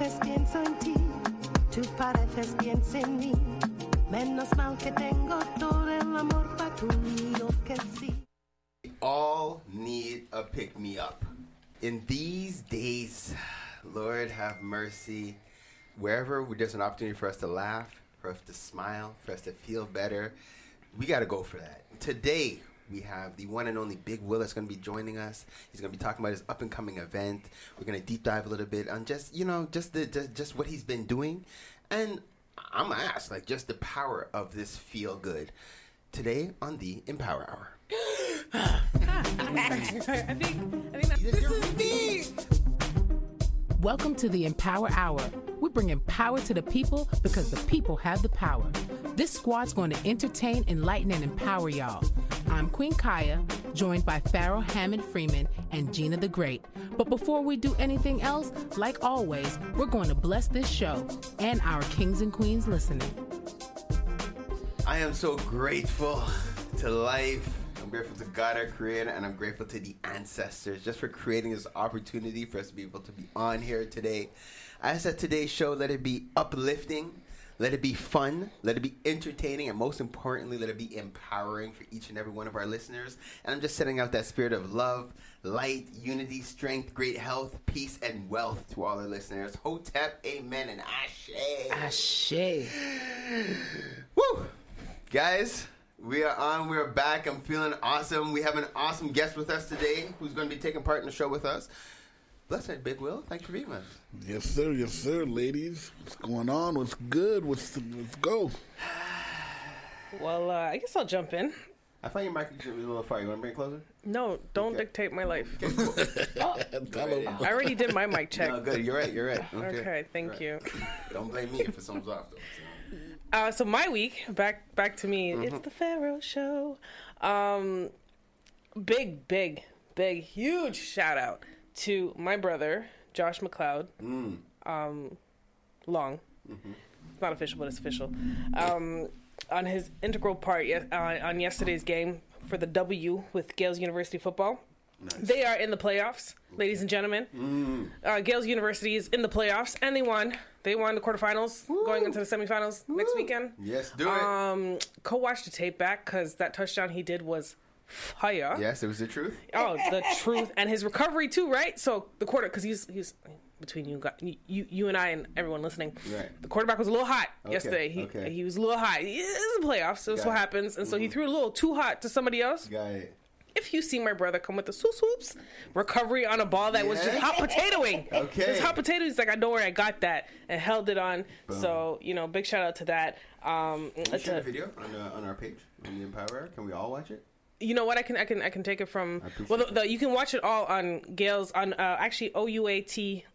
veces pienso en ti, tú pareces piensa en mí. Menos mal que tengo todo el amor para conmigo que sí. We all need a pick-me-up. In these days, Lord have mercy, wherever there's an opportunity for us to laugh, for us to smile, for us to feel better, we got to go for that. Today, we have the one and only Big Will that's going to be joining us. He's going to be talking about his up-and-coming event. We're going to deep dive a little bit on just what he's been doing. And I'm going to ask, just the power of this feel-good. Today on the Empower Hour. I think this is me. Welcome to the Empower Hour. We bring power to the people because the people have the power. This squad's going to entertain, enlighten, and empower y'all. I'm Queen Kaya, joined by Pharaoh Hammond Freeman and Gina the Great. But before we do anything else, like always, we're going to bless this show and our kings and queens listening. I am so grateful to life. I'm grateful to God, our creator, and I'm grateful to the ancestors just for creating this opportunity for us to be able to be on here today. I ask that today's show, let it be uplifting, let it be fun, let it be entertaining, and most importantly, let it be empowering for each and every one of our listeners. And I'm just sending out that spirit of love, light, unity, strength, great health, peace, and wealth to all our listeners. Hotep, amen, and ashe. Ashe. Woo! Guys, we are on. We're back. I'm feeling awesome. We have an awesome guest with us today who's going to be taking part in the show with us. Blessed Big Will. Thanks for being with us. Yes, sir. Yes, sir, ladies. What's going on? What's good? Let's go. Well, I guess I'll jump in. I find your mic was a little far. You want to bring it closer? No, don't dictate my life. Okay, cool. I already did my mic check. No, good. You're right. Okay, thank you. Don't blame me if it sounds off, though. So my week, back to me. It's the Pharaoh Show. Big, huge shout out to my brother, Josh McLeod. Long. It's not official, but it's official. On his integral part on yesterday's game for the W with Gales University football. Nice. They are in the playoffs, ladies and gentlemen. Gales University is in the playoffs, and they won. They won the quarterfinals, going into the semifinals next weekend. Yes, do it. Watch the tape back, because that touchdown he did was fire. Yes, it was the truth. Oh, the truth. And his recovery, too, right? So the because he's between you and I and everyone listening, right. The quarterback was a little hot yesterday. He was a little hot. It's the playoffs, so that's what happens. And so he threw a little too hot to somebody else. Got it. If you see my brother come with the swoops, recovery on a ball that was just hot potatoing. Okay. It's hot potato. He's like, I know where I got that, and held it on. Boom. So, big shout out to that. Can you share the video on our page, on the Empower? Can we all watch it? You know what? I can take it from. Well, you can watch it all on Gales on actually OUA.TV.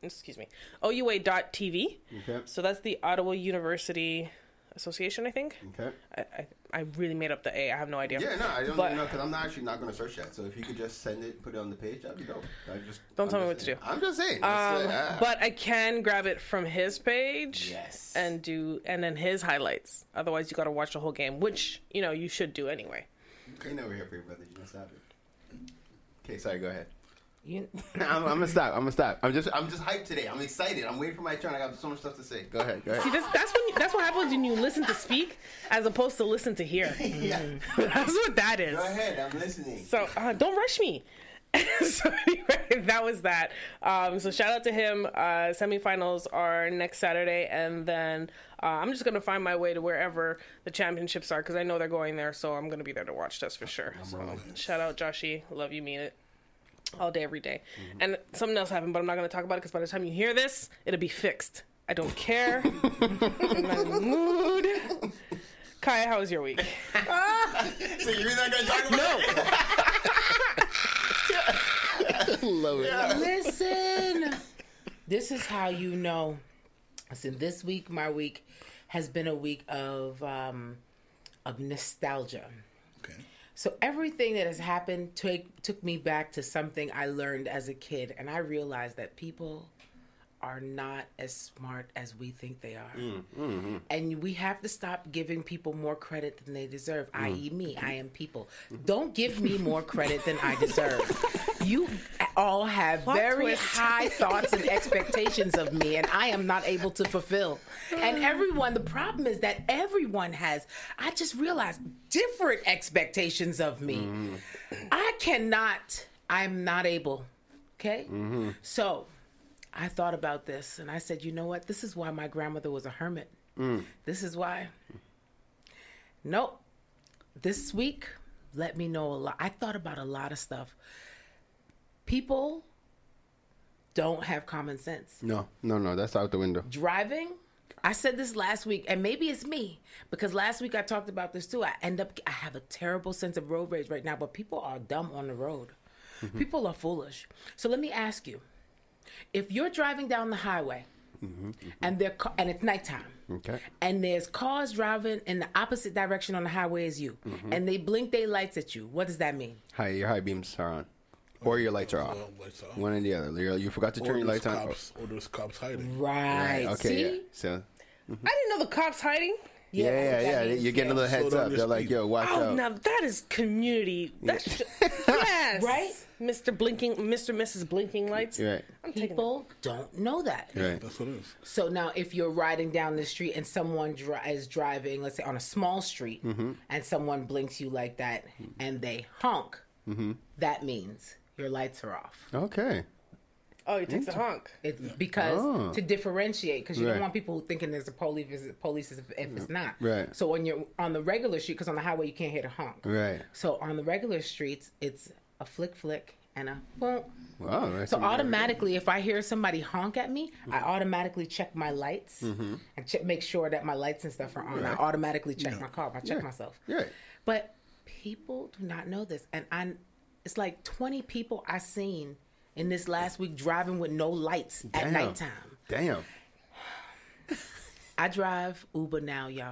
Okay. So that's the Ottawa University Association, I think. Okay. I really made up the A. I have no idea. Yeah, no, I don't know, because I'm not going to search that. So if you could just send it, put it on the page, that'd be dope. Don't tell me what to do. I'm just saying. But I can grab it from his page. Yes. And then his highlights. Otherwise, you got to watch the whole game, which you should do anyway. Okay, over here for your brother. You can stop it. Okay, sorry. Go ahead. I'm gonna stop. I'm just hyped today. I'm excited. I'm waiting for my turn. I got so much stuff to say. Go ahead. See, that's what happens when you listen to speak as opposed to listen to hear. Yeah. That's what that is. Go ahead. I'm listening. So don't rush me. So anyway, that was that. So shout out to him. Semifinals are next Saturday, and then I'm just gonna find my way to wherever the championships are, because I know they're going there. So I'm gonna be there to watch this for sure. So shout out Joshy, love you, mean it. All day, every day. And something else happened, but I'm not going to talk about it, because by the time you hear this, it'll be fixed. I don't care. I'm not in the mood. Kaya, how was your week? So you're not going to talk about it? Love it. Yeah. Listen, this is how you know. Listen, this week, my week, has been a week of nostalgia. Okay. So everything that has happened took me back to something I learned as a kid, and I realized that people are not as smart as we think they are. And we have to stop giving people more credit than they deserve, i.e. me. I am people. Don't give me more credit than I deserve. You all have very high thoughts and expectations of me, and I am not able to fulfill. And everyone, the problem is that everyone has, I just realized, different expectations of me. I'm not able. Okay? So I thought about this and I said, you know what? This is why my grandmother was a hermit. This is why. Nope. This week, let me know a lot. I thought about a lot of stuff. People don't have common sense. No, that's out the window. Driving, I said this last week, and maybe it's me, because last week I talked about this too. I have a terrible sense of road rage right now, but people are dumb on the road. People are foolish. So let me ask you, if you're driving down the highway and it's nighttime, and there's cars driving in the opposite direction on the highway as you, and they blink their lights at you, what does that mean? Your high beams are on. Or your lights are off. One and the other. You forgot to turn your lights on. Or there's cops hiding. Right. Okay. See? Yeah. So. I didn't know the cops hiding. Yeah. You're getting a little heads up. They're like, yo, watch out. Now that is community. That's yes. Right? Mr. Mrs. Blinking Lights. Right. People don't know that. Right. That's what it is. So now if you're riding down the street and someone is driving, let's say on a small street, and someone blinks you like that and they honk, that means your lights are off. Okay. Oh, he takes a honk. It's because to differentiate, because you don't want people thinking there's a police if it's not. Right. So when you're on the regular street, because on the highway you can't hear the honk. Right. So on the regular streets, it's a flick and a boom. Wow. That's So automatically, if I hear somebody honk at me, I automatically check my lights and make sure that my lights and stuff are on. I automatically check my car. I check myself. Right. But people do not know this, and it's like 20 people I seen in this last week driving with no lights at nighttime. Damn. I drive Uber now, y'all.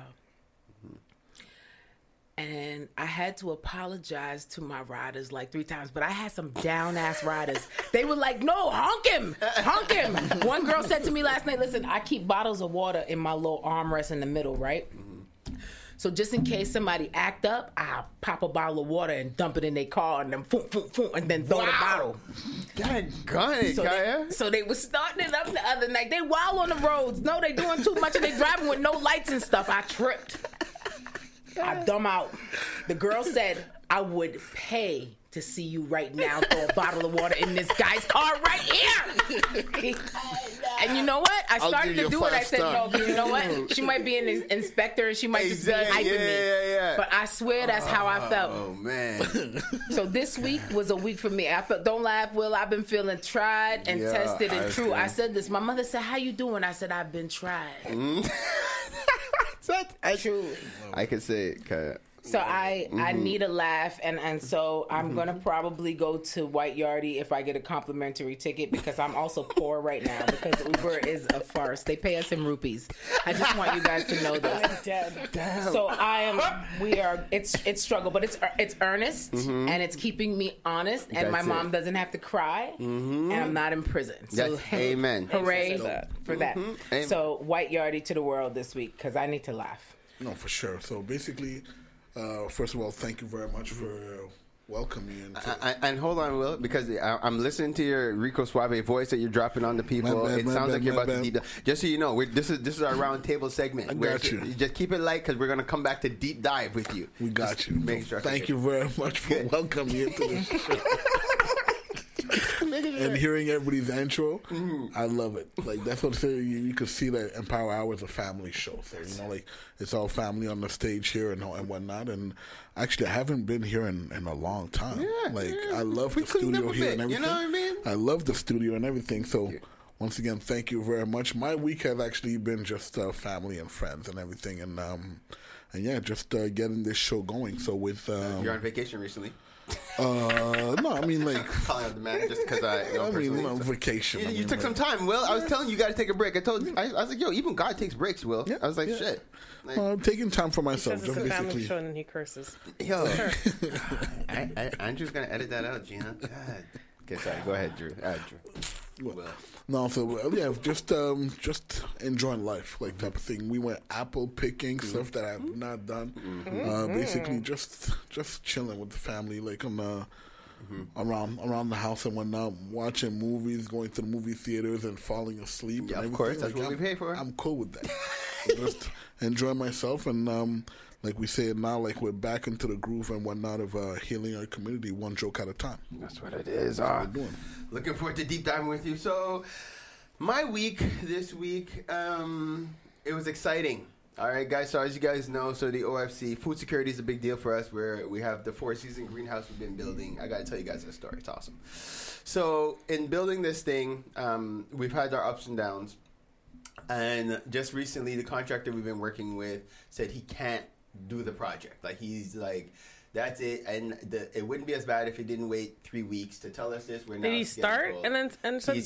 And I had to apologize to my riders like 3 times, but I had some down-ass riders. They were like, no, honk him. One girl said to me last night, listen, I keep bottles of water in my little armrest in the middle, right? So just in case somebody act up, I'll pop a bottle of water and dump it in their car and then and then throw the bottle. God, got it, Kaya. So they was starting it up the other night. They wild on the roads. No, they doing too much and they driving with no lights and stuff. I tripped. I dumb out. The girl said, I would pay to see you right now throw a bottle of water in this guy's car right here. And you know what? I started to do it. I said, no, but you know what? She might be an inspector and she might just be hyping me. Yeah. But I swear that's how I felt. Oh, man. So this week was a week for me. I felt, don't laugh, Will. I've been feeling tried and tested and true. I said this. My mother said, how you doing? I said, I've been tried. Truly. I could say it, Kaya. So I need a laugh, and so I'm going to probably go to White Yardie if I get a complimentary ticket, because I'm also poor right now because Uber is a farce. They pay us in rupees. I just want you guys to know this. I'm dead. Damn. So it's struggle, but it's earnest, and it's keeping me honest, and my mom doesn't have to cry, and I'm not in prison. So amen. Hooray for that. Amen. So White Yardie to the world this week, because I need to laugh. No, for sure. So basically, first of all, thank you very much for welcoming me. And hold on, Will, because I'm listening to your Rico Suave voice that you're dropping on the people. It sounds like you're about to deep dive. Just so you know, this is our round table segment. I got you. Just keep it light, because we're going to come back to deep dive with you. We got just you. Make sure. Thank you very much for welcoming me into the show. And hearing everybody's intro, I love it. Like, that's what I'm saying. You could see that Empower Hour is a family show. So, you know, like, it's all family on the stage here and whatnot. And actually, I haven't been here in a long time. I love the studio here and everything. You know what I mean? I love the studio and everything. So, once again, thank you very much. My week has actually been just family and friends and everything. And yeah, just getting this show going. So, with... you're on vacation recently. No, I mean, like... Calling out the man just because vacation. You took some time, Will. I was telling you, you got to take a break. I told you. I was like, yo, even God takes breaks, Will. Yeah, I was like, shit. Like, I'm taking time for myself. Because it's a family show and he curses. Yo. Andrew's going to edit that out, Gina. God. Okay, sorry. Go ahead, Drew. Drew. Well, No, so yeah, just enjoying life, like type of thing. We went apple picking, stuff that I've not done. Basically, just chilling with the family, like on around the house and whatnot, watching movies, going to the movie theaters, and falling asleep. Yeah, and of course, everything. that's what we pay for. I'm cool with that. Just enjoy myself, and like we say now, like we're back into the groove and whatnot of healing our community, one joke at a time. That's what it is. That's what we're doing. Looking forward to deep diving with you. So, my week this week, it was exciting. All right, guys. So as you guys know, so the OFC food security is a big deal for us. Where we have the 4-season greenhouse we've been building. I got to tell you guys this story. It's awesome. So in building this thing, we've had our ups and downs. And just recently, the contractor we've been working with said he can't do the project. Like, he's like, that's it. And it wouldn't be as bad if he didn't wait 3 weeks to tell us this. Did he start and so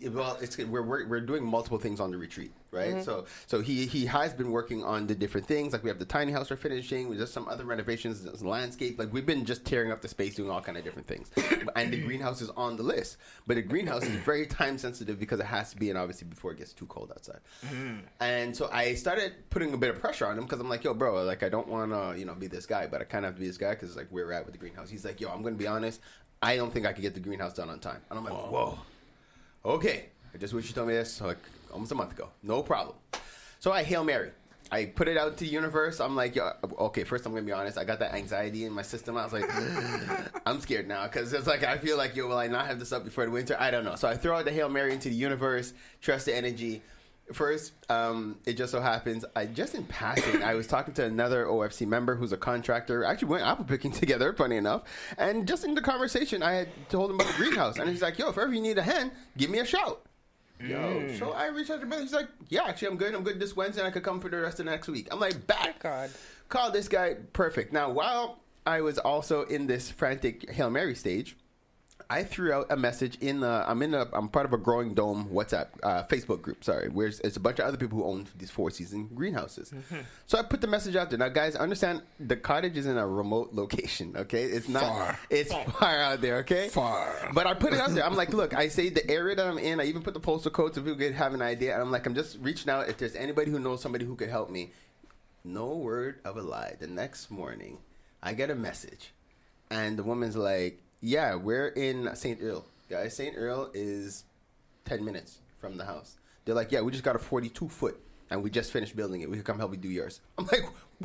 we're doing multiple things on the retreat, right? So he has been working on the different things. Like, we have the tiny house we're finishing. With just some other renovations, there's landscape. Like, we've been just tearing up the space, doing all kind of different things. And the greenhouse is on the list. But the greenhouse is very time sensitive because it has to be in, obviously, before it gets too cold outside. And so I started putting a bit of pressure on him because I'm like, yo, bro, like, I don't want to, be this guy, but I kind of have to be this guy because, like, where we're at with the greenhouse. He's like, yo, I'm going to be honest. I don't think I could get the greenhouse done on time. And I'm like, whoa. Okay. I just wish you told me this like almost a month ago. No problem. So I Hail Mary. I put it out to the universe. I'm like, yo, okay, first I'm going to be honest. I got that anxiety in my system. I was like, I'm scared now because it's like, I feel like, yo, will I not have this up before the winter? I don't know. So I throw out the Hail Mary into the universe, trust the energy. First, it just so happens, in passing, I was talking to another OFC member who's a contractor. Actually, we went apple picking together, funny enough. And just in the conversation, I had told him about the greenhouse. And he's like, yo, if ever you need a hand, give me a shout. Yo, so I reached out to him. He's like, yeah, actually, I'm good. I'm good this Wednesday, and I could come for the rest of the next week. I'm like, back. God. Call this guy. Perfect. Now, while I was also in this frantic Hail Mary stage, I threw out a message I'm part of a Growing Dome WhatsApp Facebook group. Sorry, where it's a bunch of other people who own these 4-season greenhouses. So I put the message out there. Now, guys, understand the cottage is in a remote location. Okay, it's not far. It's far out there. Okay, far. But I put it out there. I'm like, look, I say the area that I'm in. I even put the postal code so people could have an idea. And I'm like, I'm just reaching out if there's anybody who knows somebody who could help me. No word of a lie. The next morning, I get a message, and the woman's like, yeah, we're in St. Earl. Guys, St. Earl is 10 minutes from the house. They're like, yeah, we just got a 42-foot, and we just finished building it. We could come help you do yours. I'm like,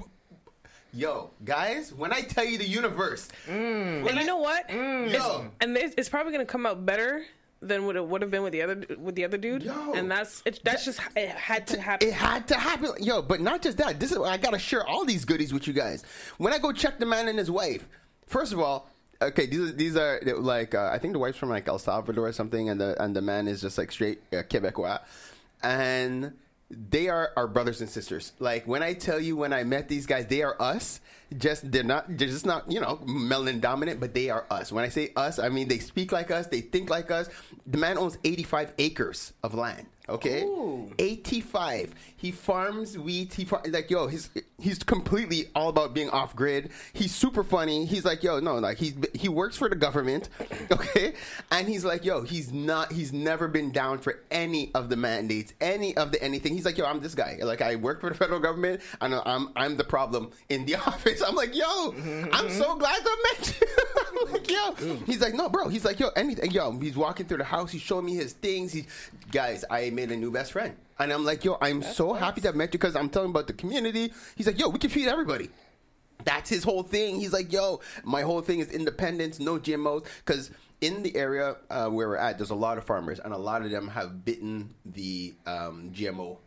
yo, guys, when I tell you the universe. And you know what? Yo. It's probably going to come out better than what it would have been with the other dude. Yo. And that's just, it had to happen. It had to happen. Yo, but not just that. I got to share all these goodies with you guys. When I go check the man and his wife, first of all, okay, these are like I think the wife's from like El Salvador or something, and the man is just like straight Quebecois, and they are our brothers and sisters. Like, when I tell you, when I met these guys, they are us. They're just not melanin dominant, but they are us. When I say us, I mean they speak like us, they think like us. The man owns 85 acres of land. Okay, Ooh. 85. He farms wheat. He's completely all about being off grid. He's super funny. He's like, yo, no, like he works for the government, okay, and he's like, yo, he's never been down for any of the mandates, any of the anything. He's like, yo, I'm this guy. Like, I work for the federal government. I know I'm the problem in the office. I'm like, yo, I'm so glad I met you. I'm like, yo, he's like, no, bro. He's like, yo, anything, yo. He's walking through the house. He's showing me his things. Guys, I made a new best friend. And I'm like, yo, I'm so happy to have met you because I'm telling about the community. He's like, yo, we can feed everybody. That's his whole thing. He's like, yo, my whole thing is independence, no GMOs. Because in the area where we're at, there's a lot of farmers, and a lot of them have bitten the GMO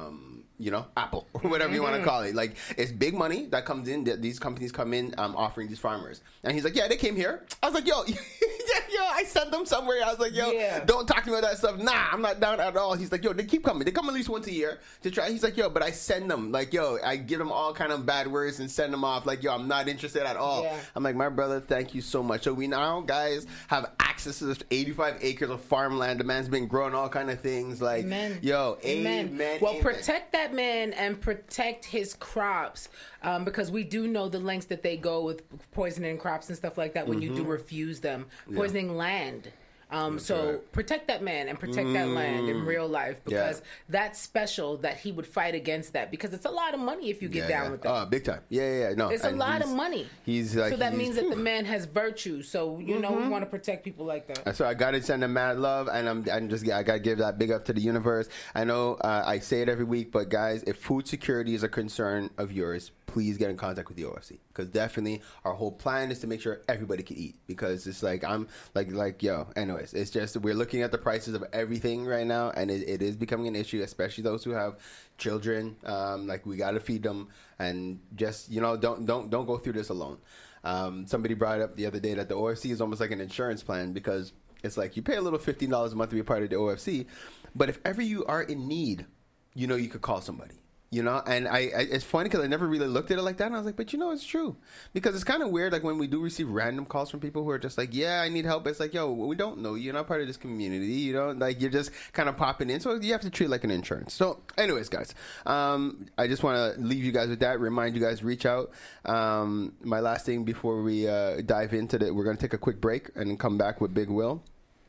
apple or whatever you want to call it. Like, it's big money that comes in. These companies come in offering these farmers. And he's like, yeah, they came here. I was like, yo, I sent them somewhere. I was like, yo, don't talk to me about that stuff. Nah, I'm not down at all. He's like, yo, they keep coming. They come at least once a year to try. He's like, yo, but I send them. Like, yo, I give them all kind of bad words and send them off. Like, yo, I'm not interested at all. Yeah. I'm like, my brother, thank you so much. So we now, guys, have access to this 85 acres of farmland. The man's been growing all kind of things. Like, amen. Yo, amen. Well, amen. Protect that man and protect his crops, because we do know the lengths that they go with poisoning crops and stuff like that when you do refuse them. Poisoning land. So protect that man and protect that land in real life, because that's special that he would fight against that, because it's a lot of money if you get down with that. Oh, big time. Yeah. No, it's a lot of money. He's like, so that means that the man has virtue. So we want to protect people like that. So I gotta send him mad love, and I gotta give that big up to the universe. I know I say it every week, but guys, if food security is a concern of yours, please get in contact with the OFC, because definitely our whole plan is to make sure everybody can eat, because it's like I'm like yo. Anyways, it's just we're looking at the prices of everything right now, and it is becoming an issue, especially those who have children. Like we got to feed them, and just don't go through this alone. Somebody brought up the other day that the OFC is almost like an insurance plan, because it's like you pay a little $15 a month to be a part of the OFC, but if ever you are in need, you could call somebody. And it's funny because I never really looked at it like that, and I was like, but it's true, because it's kind of weird, like when we do receive random calls from people who are just like, yeah, I need help. It's like, yo, we don't know you. You're not part of this community, like you're just kind of popping in, so you have to treat it like an insurance. So anyways, guys, I just want to leave you guys with that, remind you guys, reach out. My last thing before we dive into we're going to take a quick break and then come back with Big Will.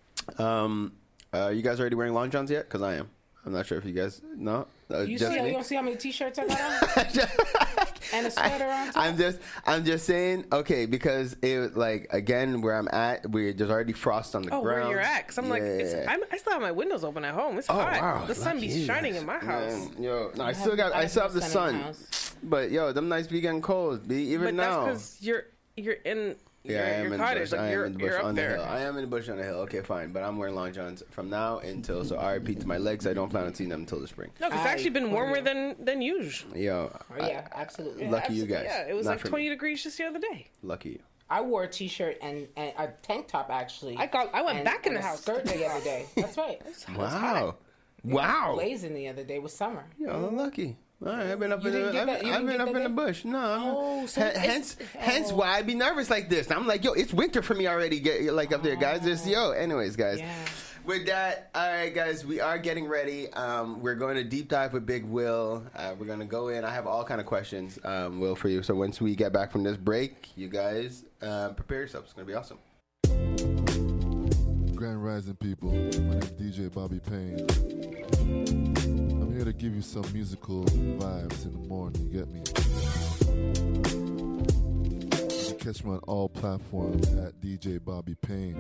You guys already wearing long johns yet? Because I am. I'm not sure if you guys know. You don't see how many t-shirts I got on? And a sweater on top? I'm just saying, okay, because it, like, again, where I'm at, there's already frost on the ground. Where you're at? Because I'm like, I still have my windows open at home. It's hot. Wow, the sun be shining in my house. Man, I still have the sun. But them nights be getting cold. Even now. But that's because you're in... I am in the bush. I am in the bush on the hill. I am in the bush on the hill. Okay, fine. But I'm wearing long johns from now until, so I repeat to my legs. I don't plan on seeing them until the spring. No, it's actually been warmer than usual. Absolutely. Lucky you guys. Yeah, it was like 20 degrees just the other day. Lucky you. I wore a t-shirt and a tank top, actually. I went back in the house. Skirt the other day. That's right. Wow. Blazing the other day with summer. Yeah, lucky. All right, I've been up in the bush. No, hence why I be nervous like this. I'm like, yo, it's winter for me already. Up there, guys. Anyways, guys. Yeah. With that, all right, guys, we are getting ready. We're going to deep dive with Big Will. We're going to go in. I have all kind of questions, Will, for you. So once we get back from this break, you guys prepare yourselves. It's going to be awesome. Grand Rising people. My name is DJ Bobby Payne. I'm here to give you some musical vibes in the morning, you get me? You can catch me on all platforms at DJ Bobby Payne.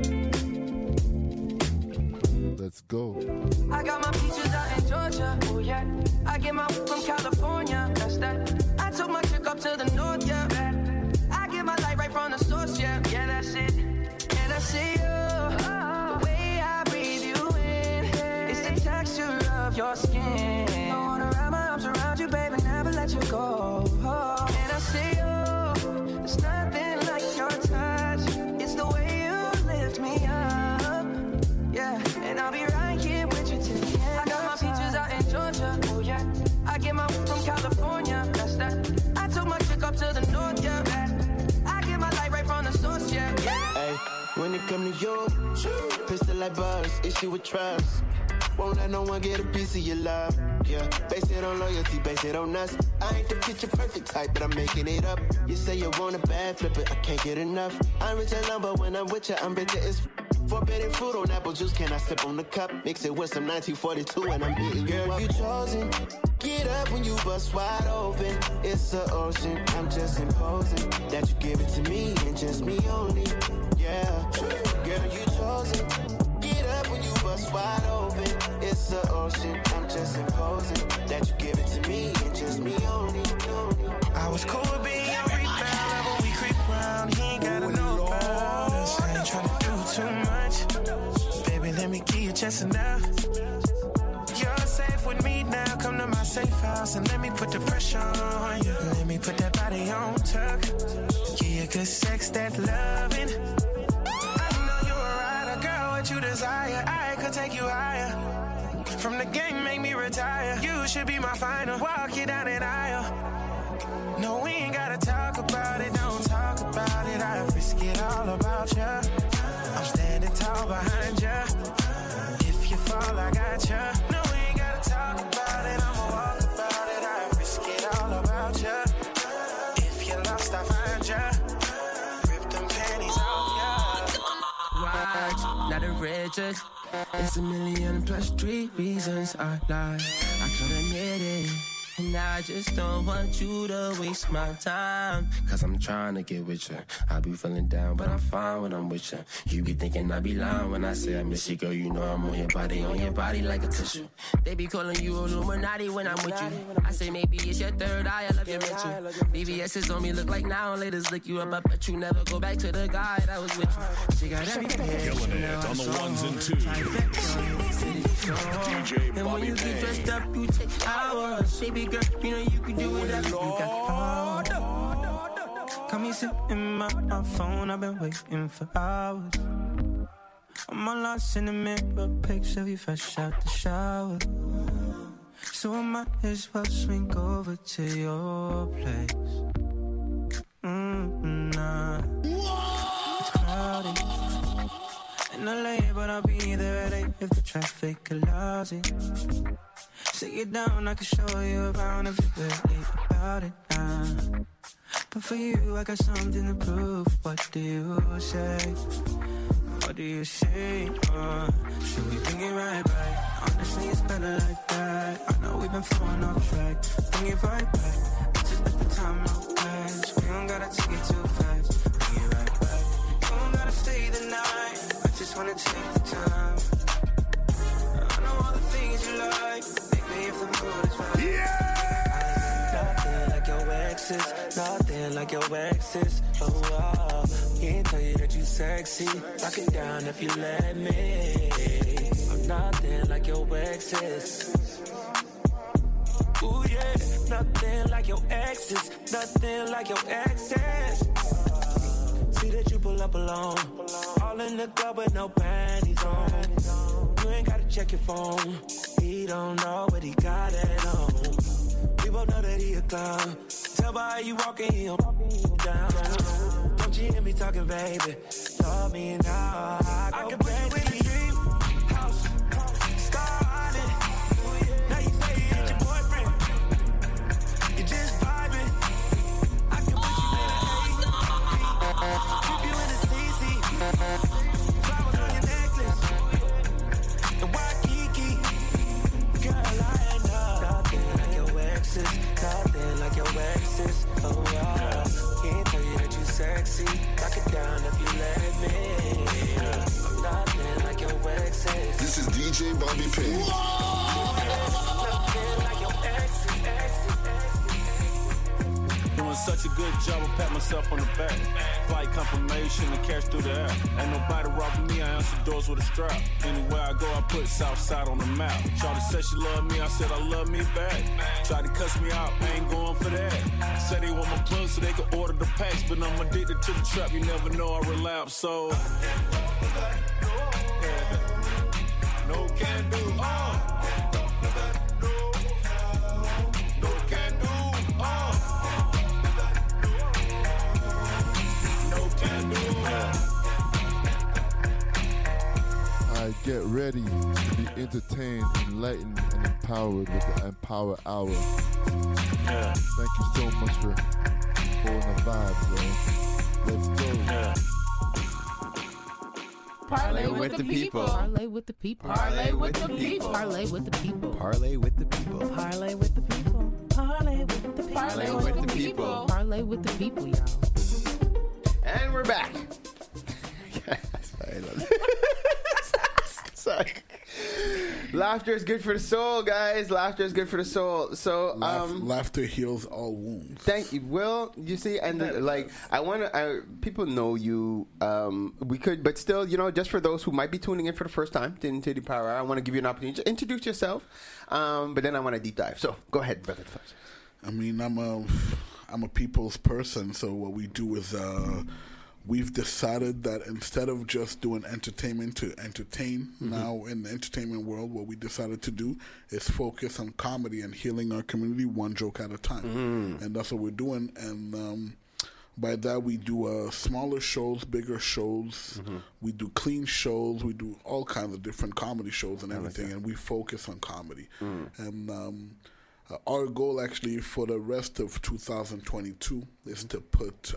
Let's go. I got my peaches out in Georgia, oh yeah. I get my from California, that's that. I took my chick up to the north, yeah. I get my light right from the source, yeah. Yeah, that's it. And I see you, the way I breathe you in, it's the texture of your skin. I wanna wrap my arms around you, baby, never let you go. And I see you, there's nothing like your touch. It's the way you lift me up, yeah. And I'll be right here with you till the end. I got my peaches out in Georgia, oh yeah. I get my from California, that's that. I took my chick up to the north, yeah. I get my light right from the source, yeah. Hey, when it come to you, pistol like buzz, issue with trust. Won't let no one get a piece of your love, yeah. Base it on loyalty, base it on us. I ain't the picture perfect type, but I'm making it up. You say you want a bad flip it, I can't get enough. I'm rich alone, but when I'm with you, I'm bitter as forbidden fruit on apple juice, can I sip on the cup? Mix it with some 1942 and I'm hitting you up. Girl, you chosen. Get up when you bust wide open. It's the ocean, I'm just imposing that you give it to me and just me only, yeah. Girl, you chosen. Get up when you bust wide open. It's the ocean, I'm just imposing that you give it to me and just me only. I was cool with being your rebound, but we creep around. He ain't gotta know about us. I ain't tryna do too much. Baby, let me give you just enough. You're safe with me now. Come to my safe house and let me put the pressure on you. Let me put that body on tuck. Give you good sex, that loving. I know you're a rider, girl. What you desire, I could take you higher. From the game, make me retire. You should be my final. Walk you down an aisle. No, we ain't gotta talk about it. Don't talk about it. I risk it all about you. I'm standing tall behind you. If you fall, I got you. No, we ain't gotta talk about it. I'ma walk about it. I risk it all about you. If you're lost, I find you. Rip them panties off you. Watch, now the richer. It's 1,000,000+3 reasons I lied. I could admit it. And I just don't want you to waste my time. Cause I'm trying to get with you. I be feeling down, but I'm fine when I'm with you. You be thinking I be lying when I say I miss you, girl. You know I'm on your body like a tissue. They be calling you Illuminati when I'm with you. I say maybe it's your third eye, I love your mental. BBS is on me, look like now, laters lick you up. I bet you never go back to the guy that was with you. She got everything. Killing it on the ones and twos. DJ And when you get dressed up, you take hours. Baby girl, you know you can do whatever you got. Come here, sit in my phone. I've been waiting for hours. I'm all lost in the mirror, picture of you fresh out the shower. So I might as well swing over to your place. Nah. It's crowded in LA, but I'll be there at 8 if the traffic allows it. Sit you down, I can show you around if you're really about it now. But for you, I got something to prove. What do you say? What do you say? Should we bring it right back? Honestly, it's better like that. I know we've been falling off track. Bring it right back. Just let the time no pass. We don't gotta take it too fast. Bring it right back. You don't gotta stay the night. I just wanna take the time. I know all the things you like. If the mood is right. Yeah! Nothing like your exes, nothing like your exes. Oh, wow. Can't tell you that you sexy. Lock it down if you let me. I'm nothing like your exes. Ooh, yeah. Nothing like your exes, nothing like your exes. See that you pull up alone. All in the club with no panties on. You ain't gotta check your phone. He don't know what he got at home. We both know that he a clown. Tell by how you walking, he don't down. Don't you hear me talking, baby? Love me now. I can put you in the dream house. Starting. Now you say you ain't your boyfriend. You just vibing. I can put you in the keep you in the CC. Flowers on your necklace. And Waikiki. Girl, I know. Nothing like your exes. Nothing like your exes. Oh, wow. Can't tell you that you sexy. Lock it down if you let me. I'm nothing like your exes. This is DJ Bobby Payne. Nothing like your exes. Doing such a good job, I pat myself on the back. Flight confirmation and cash through the air. Ain't nobody robbing me, I answer doors with a strap. Anywhere I go, I put Southside on the map. Shawty said she love me, I said I love me back. Tried to cuss me out, I ain't going for that. Said they want my plug so they could order the packs, but I'm addicted to the trap, you never know I relapse, so no can do, no can do, I get ready to be entertained, enlightened, and empowered with the Empower Hour. yeah. Thank you so much for holding the vibe, bro. Let's go. Yeah. Parlay with the people. Parlay with the people. Parlay with the people. Parlay with the people. Parlay with the people. Parlay with the people. Parlay with the people. Parlay with the people. Parlay with the people, y'all. And we're back. Sorry. Laughter is good for the soul, guys. Laughter is good for the soul. So, laughter heals all wounds. Thank you. Well, you see, and people know you. We could, but still, just for those who might be tuning in for the first time into the Power Hour, I want to give you an opportunity to introduce yourself. But then I want to deep dive. So, go ahead, brother. I mean, I'm a people's person. So what we do is we've decided that instead of just doing entertainment to entertain, now in the entertainment world, what we decided to do is focus on comedy and healing our community one joke at a time. And that's what we're doing. And by that, we do smaller shows, bigger shows. We do clean shows. We do all kinds of different comedy shows and everything. And we focus on comedy. And our goal actually for the rest of 2022 is to put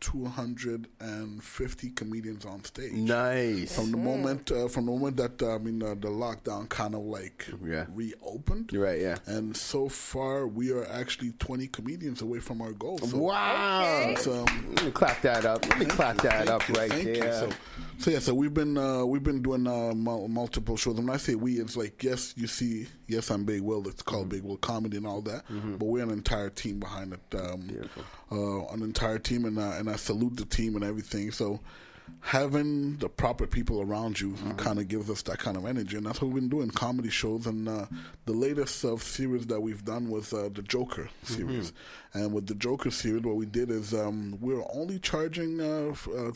250 comedians on stage. Nice. From the moment that the lockdown kind of like reopened. Right. Yeah. And so far, we are actually 20 comedians away from our goal. So, wow. So, let me clap that up. Let me clap that up right there. So we've been doing multiple shows. And when I say we, it's like yes, I'm Big Will. It's called Big Will Comedy and all that. But we're an entire team behind it. An entire team, and I salute the team and everything. So having the proper people around you kind of gives us that kind of energy, and that's what we've been doing, comedy shows. And the latest series that we've done was the Joker series. And with the Joker series, what we did is we're only charging $20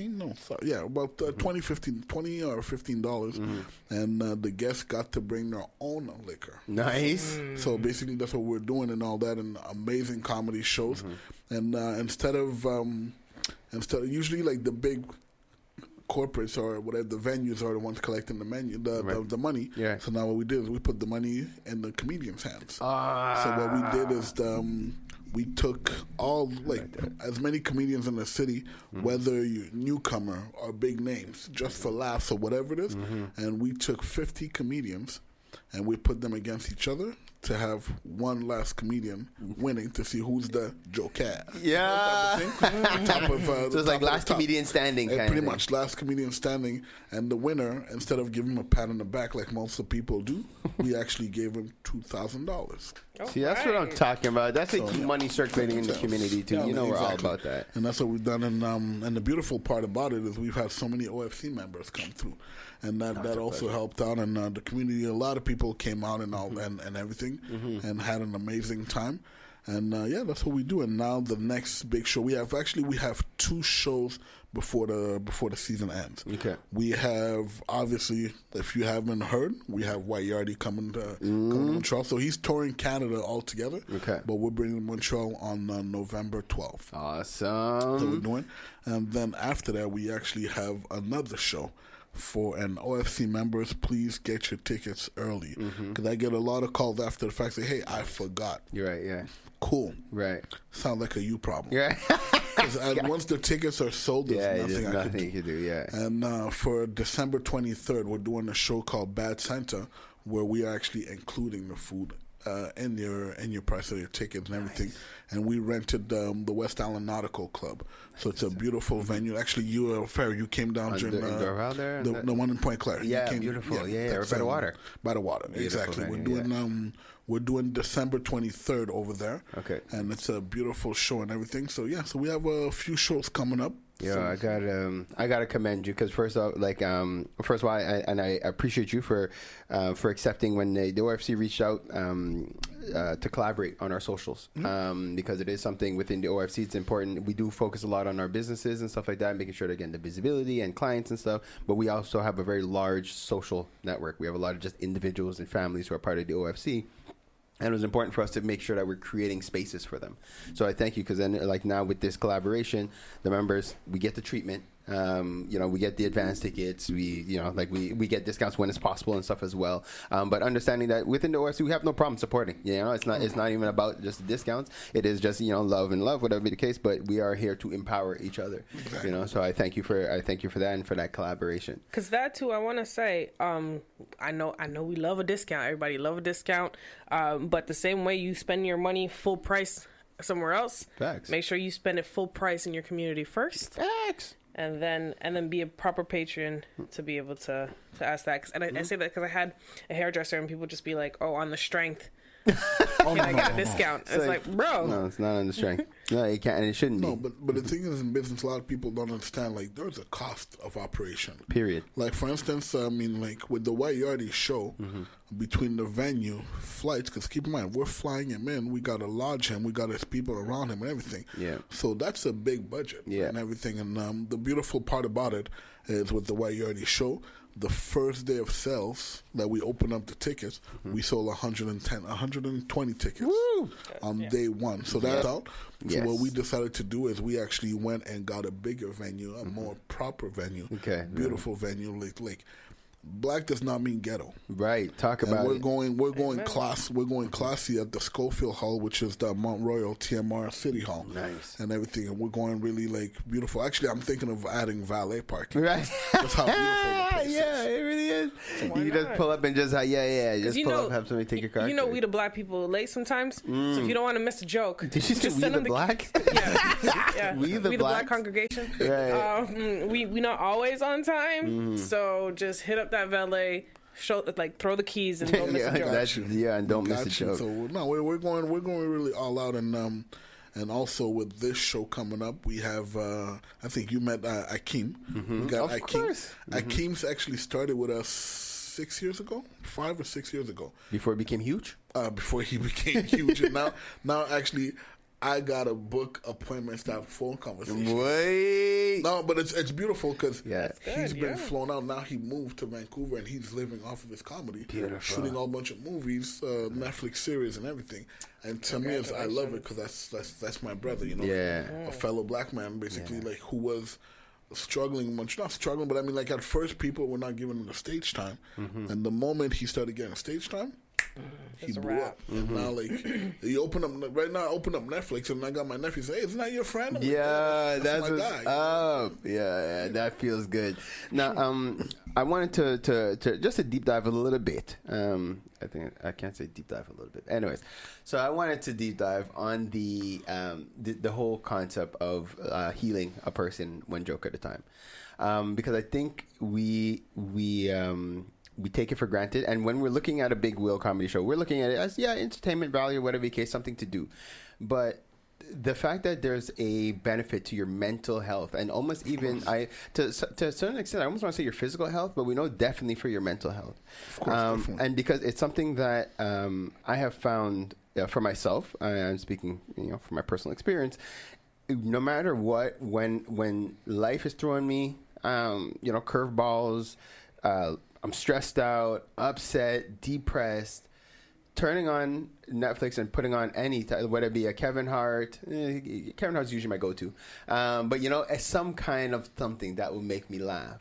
or $15, and the guests got to bring their own liquor. Nice. So basically, that's what we're doing and all that, and amazing comedy shows. And instead of usually like the big corporates or whatever, the venues are the ones collecting the money. Yeah. So now what we did is we put the money in the comedians' hands. So what we did is we took all as many comedians in the city, whether you're newcomer or big names, just for laughs or whatever it is, and we took 50 comedians and we put them against each other to have one last comedian winning to see who's the Joker. Yeah. So it's like last comedian standing. Pretty much last comedian standing. And the winner, instead of giving him a pat on the back like most of the people do, we actually gave him $2,000. See, that's what I'm talking about. That's to keep money circulating in the community, too. Yeah, we're all about that. And that's what we've done. And the beautiful part about it is we've had so many OFC members come through. And that also helped out. And the community, a lot of people came out and all and everything and had an amazing time. And that's what we do. And now the next big show, we have 2 shows before the season ends. Okay. We have, obviously, if you haven't heard, we have White Yardie coming to Montreal. So he's touring Canada altogether. Okay. But we're bringing Montreal on November 12th. Awesome. So we're doing. And then after that, we actually have another show. And OFC members, please get your tickets early. Because I get a lot of calls after the fact saying, hey, I forgot. You're right, yeah. Cool. Right. Sound like a you problem. Yeah. Because once the tickets are sold, there's nothing I can do. Yeah. And for December 23rd, we're doing a show called Bad Santa, where we are actually including the food in your price of your tickets and everything. And we rented the West Island Nautical Club. So it's a beautiful venue. Actually, you came down during the one in Point Claire. Yeah, beautiful. By the water. By the water, exactly. Venue, we're doing December 23rd over there. Okay. And it's a beautiful show and everything. So so we have a few shows coming up. Yeah, I gotta commend you because first of all, I appreciate you for accepting when the OFC reached out to collaborate on our socials because it is something within the OFC. It's important. We do focus a lot on our businesses and stuff like that, making sure to get the visibility and clients and stuff. But we also have a very large social network. We have a lot of just individuals and families who are part of the OFC. And it was important for us to make sure that we're creating spaces for them. So I thank you because then, now with this collaboration, the members, we get the treatment. We get the advance tickets. We get discounts when it's possible and stuff as well. But understanding that within the OFC, we have no problem supporting. It's not even about just the discounts. It is just love and love, whatever be the case. But we are here to empower each other. Exactly. So I thank you for that and for that collaboration. Because that too, I want to say, I know we love a discount. Everybody love a discount. But the same way you spend your money full price somewhere else, Facts. Make sure you spend it full price in your community first. Facts. And then be a proper patron to be able to ask that. I say that because I had a hairdresser and people just be like, "Oh, on the strength, I got a discount." It's like, bro, no, it's not on the strength. No, it can't, and it shouldn't be. No, but the thing is, in business, a lot of people don't understand. There's a cost of operation. Period. For instance, with the White Yardie show, between the venue, flights, because keep in mind, we're flying him in, we got to lodge him, we got his people around him and everything. Yeah. So that's a big budget and everything. And the beautiful part about it is with the White Yardie show, the first day of sales that we opened up the tickets, we sold 120 tickets on day one. So that's out. So what we decided to do is we actually went and got a bigger venue, a more proper venue, beautiful venue, black does not mean ghetto. Right. Talk about we're it. We're going classy at the Schofield Hall, which is the Mount Royal TMR City Hall. Nice. And everything. And we're going really like beautiful. Actually, I'm thinking of adding valet parking. Right. That's how beautiful the place yeah, is. it really is. Why You just not? pull up and just just You pull know- up, have somebody take your car. You know, we the black people late sometimes. So if you don't want to miss a joke, Did you say just we send the them black? Yeah, We the black blacks? congregation. Right. We not always on time, so just hit up that valet, throw the keys and don't miss a joke. And don't miss a Got you. joke. So no, we're going really all out, and also with this show coming up, we have I think you met Akeem. We got Of Akeem. course. Akeem's actually started with us 5 or 6 years ago. Before it became huge? Before he became huge, and now actually, I got to book appointments to have phone conversations. Wait. No, but it's beautiful because he's good, been flown out. Now he moved to Vancouver and he's living off of his comedy, shooting a whole bunch of movies, Netflix series, and everything. And to me, I love it because that's my brother, you know, a fellow black man, basically, like who was struggling much, not struggling, but I mean, like at first people were not giving him the stage time, and the moment he started getting stage time, he blew up. And now, like, you open up right now. I open up Netflix and I got my nephew say, "Hey, isn't that your friend?" I'm like, that's my what's guy. up. Yeah, that feels good. Now, I wanted to just to deep dive a little bit. I think I can't say deep dive a little bit. Anyways, so I wanted to deep dive on the whole concept of healing a person one joke at a time, because I think we take it for granted, and when we're looking at a big wheel comedy show, we're looking at it as entertainment value, whatever the case, something to do. But the fact that there's a benefit to your mental health, and almost even to a certain extent, I almost want to say your physical health, but we know definitely for your mental health. Of course, and because it's something that I have found for myself, I'm speaking, from my personal experience. No matter what, when life is throwing me, curveballs. I'm stressed out, upset, depressed. Turning on Netflix and putting on any, whether it be a Kevin Hart. Kevin Hart's usually my go-to, but as some kind of something that will make me laugh.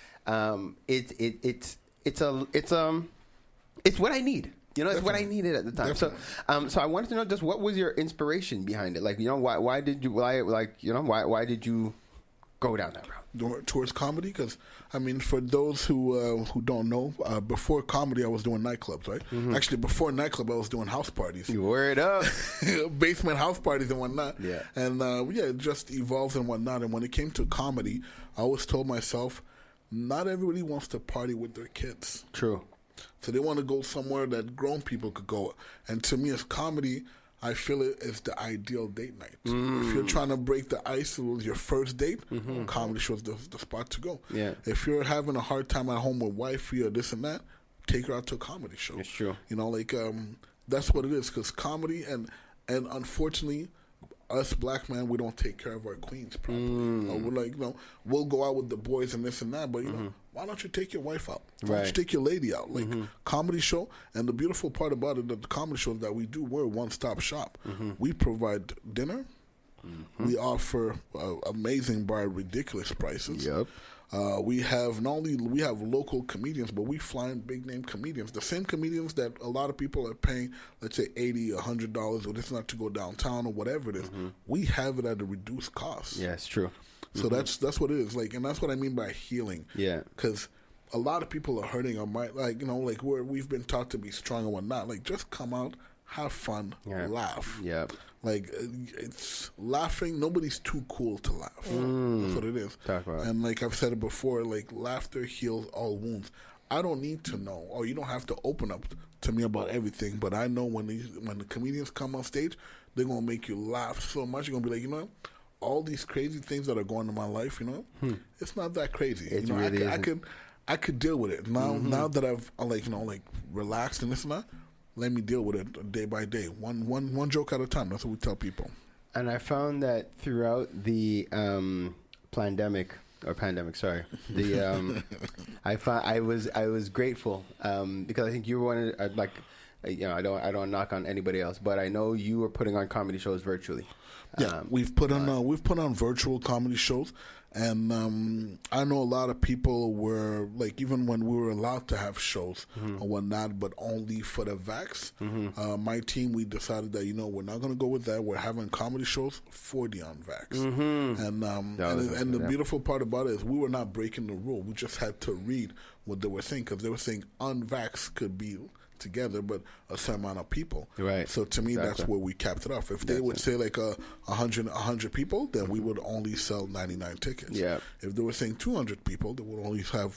It's what I need. It's what I needed at the time. Definitely. So I wanted to know just what was your inspiration behind it? Like, why did you go down that route? Towards comedy, because I mean, for those who don't know, before comedy, I was doing nightclubs, right? Actually, before nightclub, I was doing house parties. Word up, basement house parties and whatnot. Yeah, and it just evolved and whatnot. And when it came to comedy, I always told myself, not everybody wants to party with their kids. True. So they want to go somewhere that grown people could go. And to me, as comedy, I feel it is the ideal date night. If you're trying to break the ice with your first date, comedy show is the spot to go. Yeah. If you're having a hard time at home with wifey or this and that, take her out to a comedy show. It's true. That's what it is. Because comedy and unfortunately, us black men, we don't take care of our queens properly. We're like, we'll go out with the boys and this and that, but why don't you take your wife out? Why don't you take your lady out? Like comedy show, and the beautiful part about it, the comedy shows that we do, we're a one-stop shop. We provide dinner. We offer amazing bar at ridiculous prices. Yep. We have local comedians, but we fly in big name comedians. The same comedians that a lot of people are paying, let's say $80, $100, or this not to go downtown or whatever it is. We have it at a reduced cost. Yeah, it's true. So that's what it is. Like, and that's what I mean by healing. Yeah. Because a lot of people are hurting our mind. Like, we've been taught to be strong and whatnot. Like, just come out, have fun, laugh. Yeah. Like, it's laughing. Nobody's too cool to laugh. That's what it is. Talk about it. And like I've said it before, like, laughter heals all wounds. I don't need to know, or you don't have to open up to me about everything, but I know when the comedians come on stage, they're going to make you laugh so much. You're going to be like, all these crazy things that are going on in my life, it's not that crazy. It really I could deal with it. Now that I've relaxed and this and that, let me deal with it day by day, one joke at a time. That's what we tell people. And I found that throughout the pandemic, I was grateful because I think you were one of I don't knock on anybody else, but I know you were putting on comedy shows virtually. Yeah, we've put on virtual comedy shows, And I know a lot of people were, like, even when we were allowed to have shows or whatnot, but only for the vax, my team, we decided that, we're not going to go with that. We're having comedy shows for the unvax. And the beautiful part about it is we were not breaking the rule. We just had to read what they were saying, because they were saying unvax could be together, but a certain amount of people. Right. So to me, that's where we capped it off. If they would say like 100 people, then we would only sell 99 tickets. Yeah. If they were saying 200 people, they would only have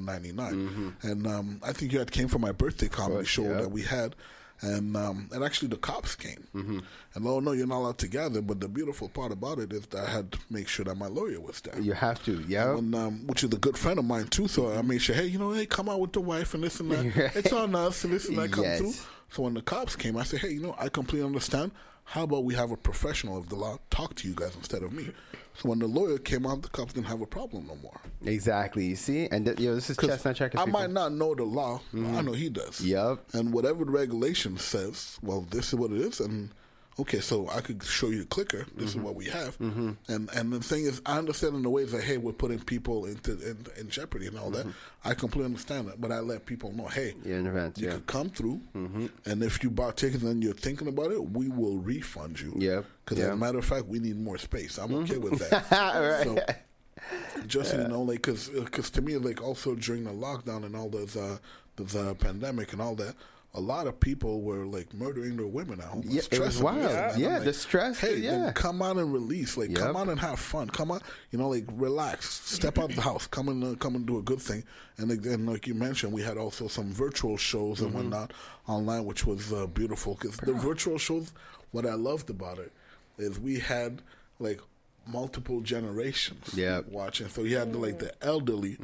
199. And I think that came from my birthday comedy show that we had. And actually the cops came. And no, you're not allowed to gather. But the beautiful part about it is that I had to make sure that my lawyer was there. You have to, yeah. Which is a good friend of mine too. So I made sure, hey, come out with the wife and this and that. It's on us and this and that come through. So when the cops came, I said, hey, I completely understand. How about we have a professional of the law talk to you guys instead of me? So when the lawyer came out, the cops didn't have a problem no more. Exactly. You see? And this is Chestnut Checkers. I might not know the law. I know he does. Yep. And whatever the regulation says, well, this is what it is. And okay, so I could show you the clicker. This is what we have. And the thing is, I understand in the ways that, hey, we're putting people in jeopardy and all that. I completely understand that. But I let people know, hey, you could come through. And if you bought tickets and you're thinking about it, we will refund you. Yep. Because as a matter of fact, we need more space. I'm okay with that. Right. So, just, because to me, like, also during the lockdown and all those pandemic and all that, a lot of people were like murdering their women at home. Yeah, it was wild. Yeah, like, the stress. Hey, then come out and release. Like, come out and have fun. Come out, like, relax. Step out of the house. Come and do a good thing. And then, like you mentioned, we had also some virtual shows and whatnot online, which was beautiful. Because the virtual shows, what I loved about it is we had like multiple generations watching. So you had the elderly,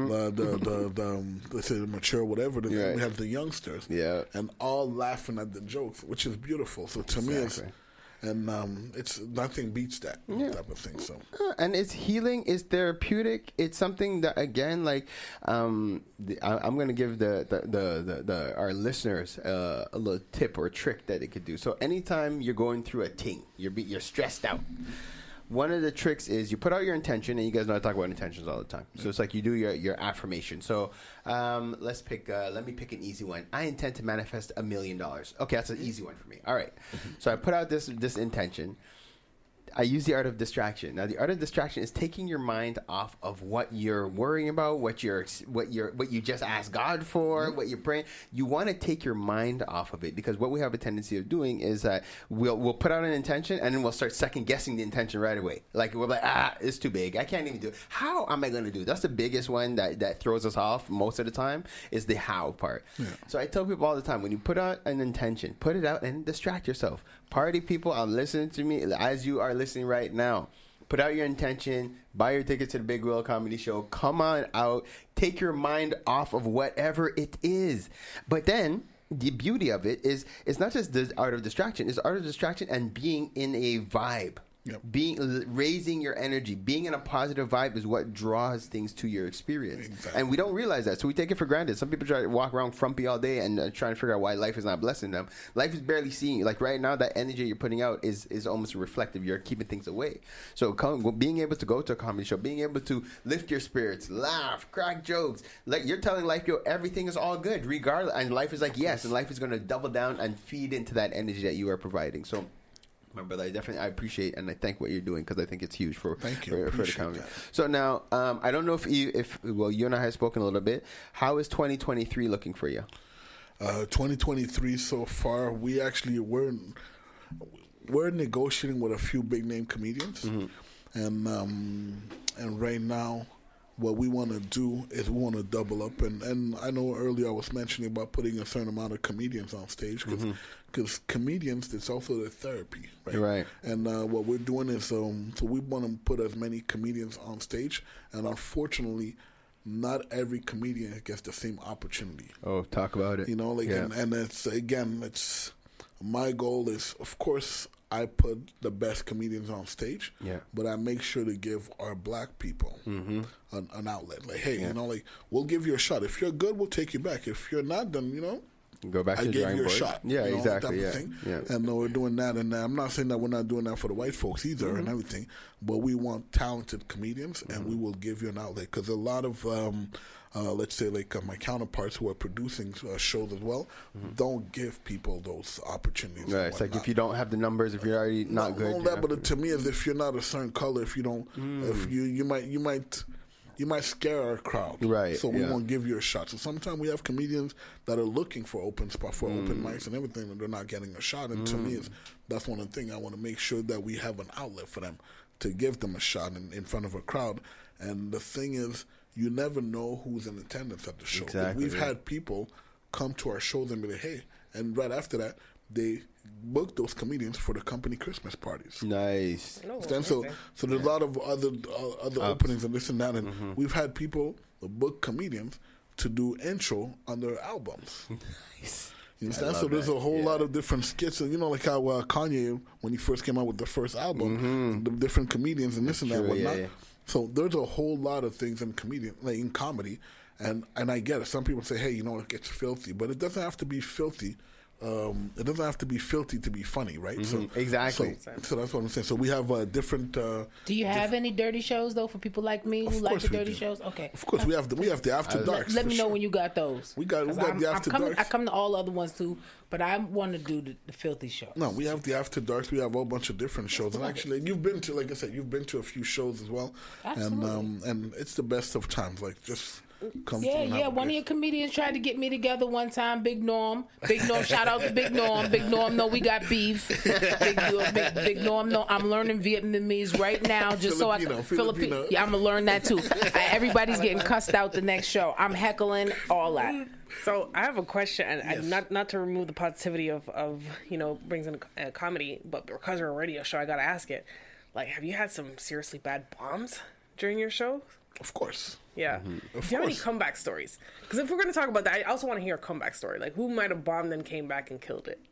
the mature, whatever. We had the youngsters, and all laughing at the jokes, which is beautiful. So to me, it's nothing beats that type of thing. So and it's healing, it's therapeutic. It's something that, again, like I'm going to give the our listeners a little tip or trick that they could do. So anytime you're going through a thing, you're stressed out. One of the tricks is you put out your intention, and you guys know I talk about intentions all the time. So it's like you do your affirmation. So let me pick an easy one. I intend to manifest $1 million. Okay, that's an easy one for me. All right. So I put out this intention. I use the art of distraction. Now, the art of distraction is taking your mind off of what you're worrying about, what you just asked God for, what you're praying. You want to take your mind off of it, because what we have a tendency of doing is that we'll put out an intention, and then we'll start second guessing the intention right away. Like, we're like, it's too big. I can't even do it. How am I going to do it? That's the biggest one that throws us off most of the time, is the how part. Yeah. So I tell people all the time, when you put out an intention, put it out and distract yourself. Party people, listening to me as you are listening right now. Put out your intention, buy your ticket to the Big Will Comedy Show, come on out, take your mind off of whatever it is. But then the beauty of it is, it's not just the art of distraction, it's the art of distraction and being in a vibe. Raising your energy, being in a positive vibe is what draws things to your experience. Exactly. And we don't realize that, so we take it for granted. Some people try to walk around frumpy all day and trying to figure out why life is not blessing them. Life is barely seeing you. Like right now, that energy you're putting out is almost reflective. You're keeping things away. So being able to go to a comedy show, being able to lift your spirits, laugh, crack jokes, like you're telling life, everything is all good regardless. And life is like, yes, and life is going to double down and feed into that energy that you are providing. So, my brother, I appreciate and I thank what you're doing, because I think it's huge for the comedy. So now, I don't know if you and I have spoken a little bit. How is 2023 looking for you? 2023 so far, we're negotiating with a few big name comedians, and right now, what we want to do is we want to double up, and I know earlier I was mentioning about putting a certain amount of comedians on stage, because comedians, it's also their therapy, right? And what we're doing is, so we want to put as many comedians on stage, and unfortunately, not every comedian gets the same opportunity. Oh, talk about it. And it's my goal is, of course, I put the best comedians on stage, but I make sure to give our black people an outlet. Like, hey, we'll give you a shot. If you're good, we'll take you back. If you're not, then, Go back I to the gave drawing you a board. shot. Yeah, you know, exactly. type of Yeah, thing. yeah. And we're doing that, and I'm not saying that we're not doing that for the white folks either and everything, but we want talented comedians, and we will give you an outlet because a lot of let's say like my counterparts who are producing shows as well don't give people those opportunities. Right. It's like if you don't have the numbers, if you're already not good. All that, but to me, is if you're not a certain color, if you don't, if you might scare our crowd. Right, So we yeah. won't give you a shot. So sometimes we have comedians that are looking for open spot for open mics and everything, and they're not getting a shot. And to me, that's one of the things I want to make sure that we have an outlet for them to give them a shot in front of a crowd. And the thing is, you never know who's in attendance at the show. Exactly, We've yeah. had people come to our shows and be like, hey, and right after that, they booked those comedians for the company Christmas parties. Nice. Understand? So there's a lot of other openings and this and that, and we've had people book comedians to do intro on their albums. Nice. You understand? So there's a whole lot of different skits. And you know, like how Kanye, when he first came out with the first album, the different comedians and this and that, True, whatnot. yeah. So there's a whole lot of things in in comedy, and I get it. Some people say, hey, you know, it gets filthy, but it doesn't have to be filthy. It doesn't have to be filthy to be funny, right? So Exactly. So that's what I'm saying. So we have different. Do you have any dirty shows though for people like me who Of like course the we dirty do. shows? Okay. Of course, we have the After Darks. Let for me know sure. when you got those. We got 'Cause the After Darks. I come to all other ones too, but I want to do the filthy show. No, we have the After Darks. We have a whole bunch of different shows, and actually, you've been to, like I said, you've been to a few shows as well, and it's the best of times. Like just come. through and have a One of good- your comedians tried to get me together one time. Big Norm, shout out to Big Norm. Big Norm, no, we got beef. Big Norm, no, I'm learning Vietnamese right now, just so I can Filipino. Yeah, I'm gonna learn that too. Everybody's getting cussed out the next show. I'm heckling all that. So I have a question, and not to remove the positivity of brings in comedy, but because we're a radio show, I gotta ask it. Like, have you had some seriously bad bombs during your show? Of course. Yeah. Do you have any comeback stories? Because if we're gonna talk about that, I also want to hear a comeback story. Like, who might have bombed and came back and killed it?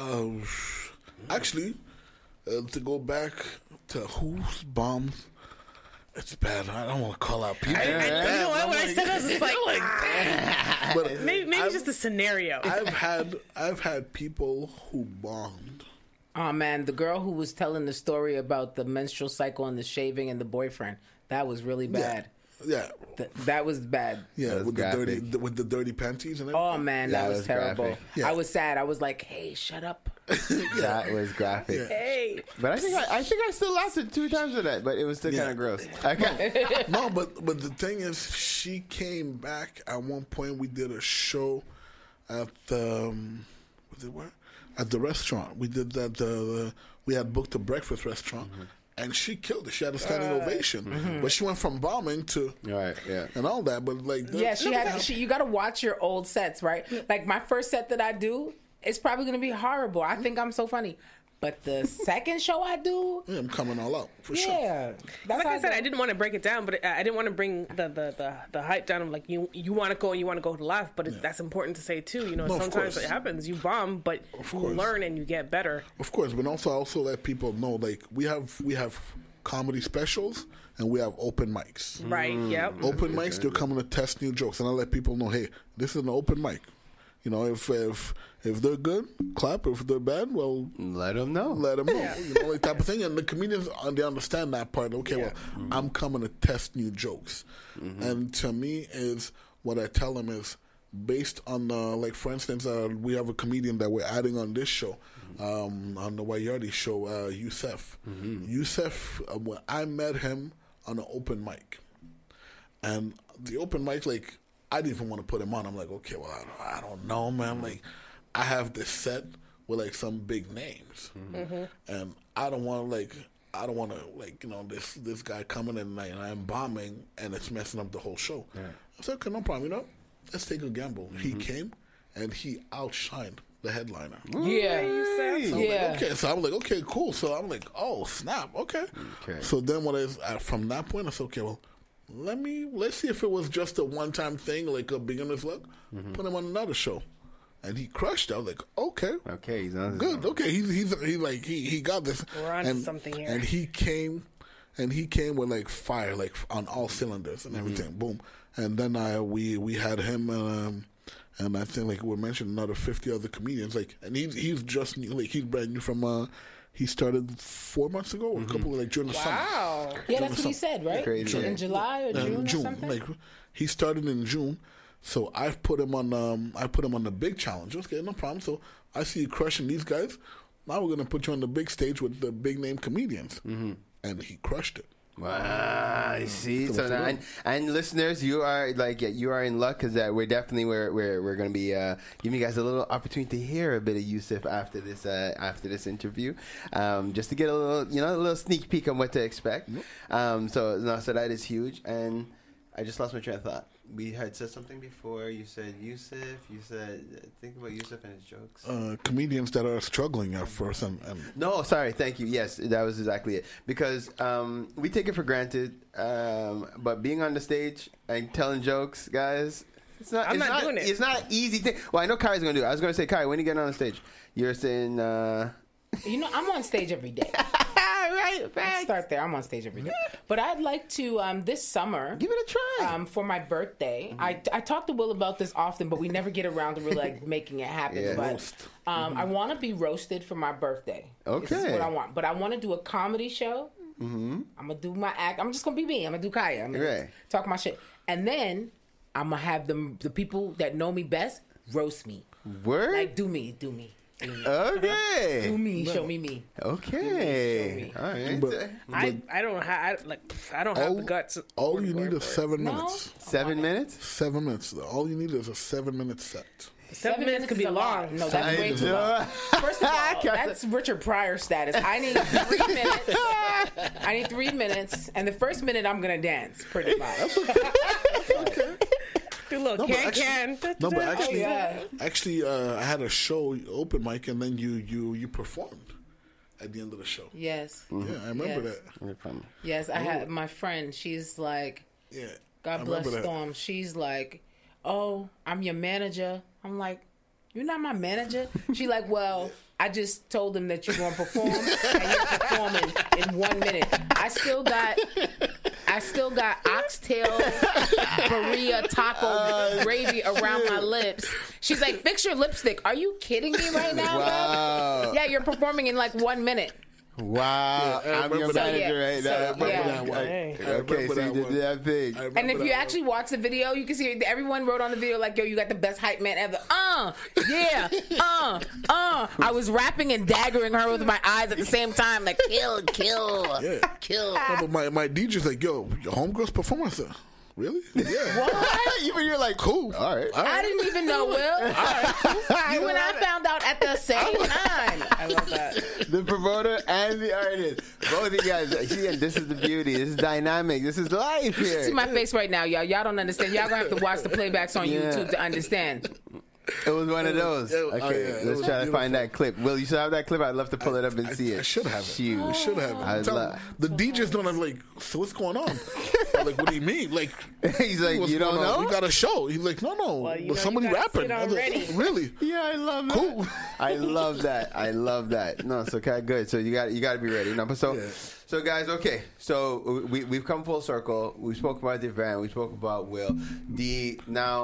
Actually, to go back to who's bombed. It's bad. I don't want to call out people. You know what? When I said this, it's like, But maybe just a scenario. I've had people who bombed. Oh man, the girl who was telling the story about the menstrual cycle and the shaving and the boyfriend, that was really bad. Yeah. That was bad. Yeah, was with graphic. the dirty panties and everything. Oh man, that was terrible. graphic. Yeah. I was sad. I was like, "Hey, shut up." That was graphic. Hey. But I think I still lasted 2 times with that, but it was still kind of gross. Okay. No, but the thing is, she came back at one point. We did a show at at the restaurant. We did that. We had booked a breakfast restaurant, and she killed it. She had a standing ovation, but she went from bombing to Right. Yeah. and all that. But like, Yeah, you got to watch your old sets, right? Like my first set that I do, it's probably going to be horrible. I think I'm so funny. But the second show I do, yeah, I'm coming all out for sure. yeah. That's Like how I said, go. I didn't want to break it down, but I didn't want to bring the hype down of like you want to go to laugh, but that's important to say too. You know, No, of sometimes course. it happens. You bomb, but you course. learn and you get better. Of course, but also let people know like we have comedy specials and we have open mics. Right? Yep. Open mics, they're coming to test new jokes, and I let people know, hey, this is an open mic. You know, if they're good, clap. If they're bad, well, Let them know. let them know. You know, like type of thing. And the comedians, they understand that part. Okay, well, I'm coming to test new jokes, and to me is what I tell them is based on like for instance, we have a comedian that we're adding on this show, on the Wayardi show, Youssef. Youssef, when I met him on an open mic, and the open mic, like, I didn't even want to put him on. I'm like, okay, well, I don't know, man. Like, I have this set with, like, some big names. And I don't want to, like, you know, this guy coming in and I'm bombing and it's messing up the whole show. I said, okay, no problem. You know, let's take a gamble. He came and he outshined the headliner. Yeah. So I'm like, Yeah. okay, so I'm like, okay, cool. So I'm like, oh, snap, okay. So then from that point, I said, okay, well, let's see if it was just a one-time thing, like a beginner's luck. Put him on another show, and he crushed. I was like, okay, Okay, he's on his good. own. Okay, he got this. We're onto something here. And he came with like fire, like on all cylinders and everything. Boom. And then we had him. And I think like we mentioned another 50 other comedians. Like, and he's just new, like he's brand new from. He started 4 months ago, or a couple like during the summer. Wow. Yeah, that's what he said, right? Crazy. In July or June or something? Like he started in June, so I've put him on. I put him on the big challenge. Okay, no problem. So I see you crushing these guys. Now we're gonna put you on the big stage with the big name comedians, and he crushed it. Wow, I see. So now, and listeners, you are you are in luck because we're definitely we're going to be giving you guys a little opportunity to hear a bit of Yusuf after this interview, just to get a little sneak peek on what to expect. So that is huge. And I just lost my train of thought. We had said something before. You said Yusuf. You said think about Yusuf and his jokes. Comedians that are struggling at first, and no, sorry, thank you. Yes, that was exactly it. Because we take it for granted, but being on the stage and telling jokes, guys, it's not. I'm not doing it. It's not an easy thing. Well, I know Kai's gonna do it. I was gonna say, Kai, when you get on the stage, you're saying. I'm on stage every day. Right. Let's start there. I'm on stage every day. But I'd like to, this summer... Give it a try. For my birthday. I talk to Will about this often, but we never get around to really making it happen. Yeah. But I want to be roasted for my birthday. Okay. This is what I want. But I want to do a comedy show. I'm going to do my act. I'm just going to be me. I'm going to do Kaya. I'm going to talk my shit. And then I'm going to have the people that know me best roast me. Word? Like, do me. Okay. Do me, show me. Okay. All right. But I don't have the guts. all you need is 7 minutes. 7 minutes? 7 minutes. All you need is a 7-minute set. 7 minutes could be is a lot. long. No, that's way too long. First of all, that's Richard Pryor status. I need 3 minutes. I need 3 minutes, and the first minute I'm gonna dance. Pretty much. Do a little can. No, but actually, I had a show open mic, and then you performed at the end of the show. Yes. Yeah, I remember that. Yes, I had my friend. She's like, God bless Storm. She's like, oh, I'm your manager. I'm like, you're not my manager. She like, well, I just told them that you're going to perform, and you're performing in 1 minute. I still got oxtail, burrito, taco gravy around my lips. She's like, fix your lipstick. Are you kidding me right now, bro? Yeah, you're performing in 1 minute. Wow, I'm your manager right now. Okay, so you did that thing. And if you actually watch the video, you can see everyone wrote on the video like, yo, you got the best hype man ever. I was rapping and daggering her with my eyes at the same time, like, kill. No, but my DJ's like, yo, your homegirl's performance. Really? Yeah. What? You're like, cool. All right. I didn't even know, Will. All right. You and I found out at the same time. I love that. The promoter and the artist. Both of you guys. See, this is the beauty. This is dynamic. This is life here. See my face right now, y'all. Y'all don't understand. Y'all gonna have to watch the playbacks on YouTube to understand. It was one of those. Okay, let's try to find that clip. Will, you still have that clip? I'd love to pull it up and see it. I should have it. Shoot. I should have it. The DJs don't have so what's going on? I'm like, what do you mean? Like, he's like, you don't know? We got a show. He's like, no. Well, somebody rapping. Like, really? Yeah, I love that. Cool. I love that. No, so okay, good. So you got to be ready. No, but so guys, okay. So we've come full circle. We spoke about the event. We spoke about Will. The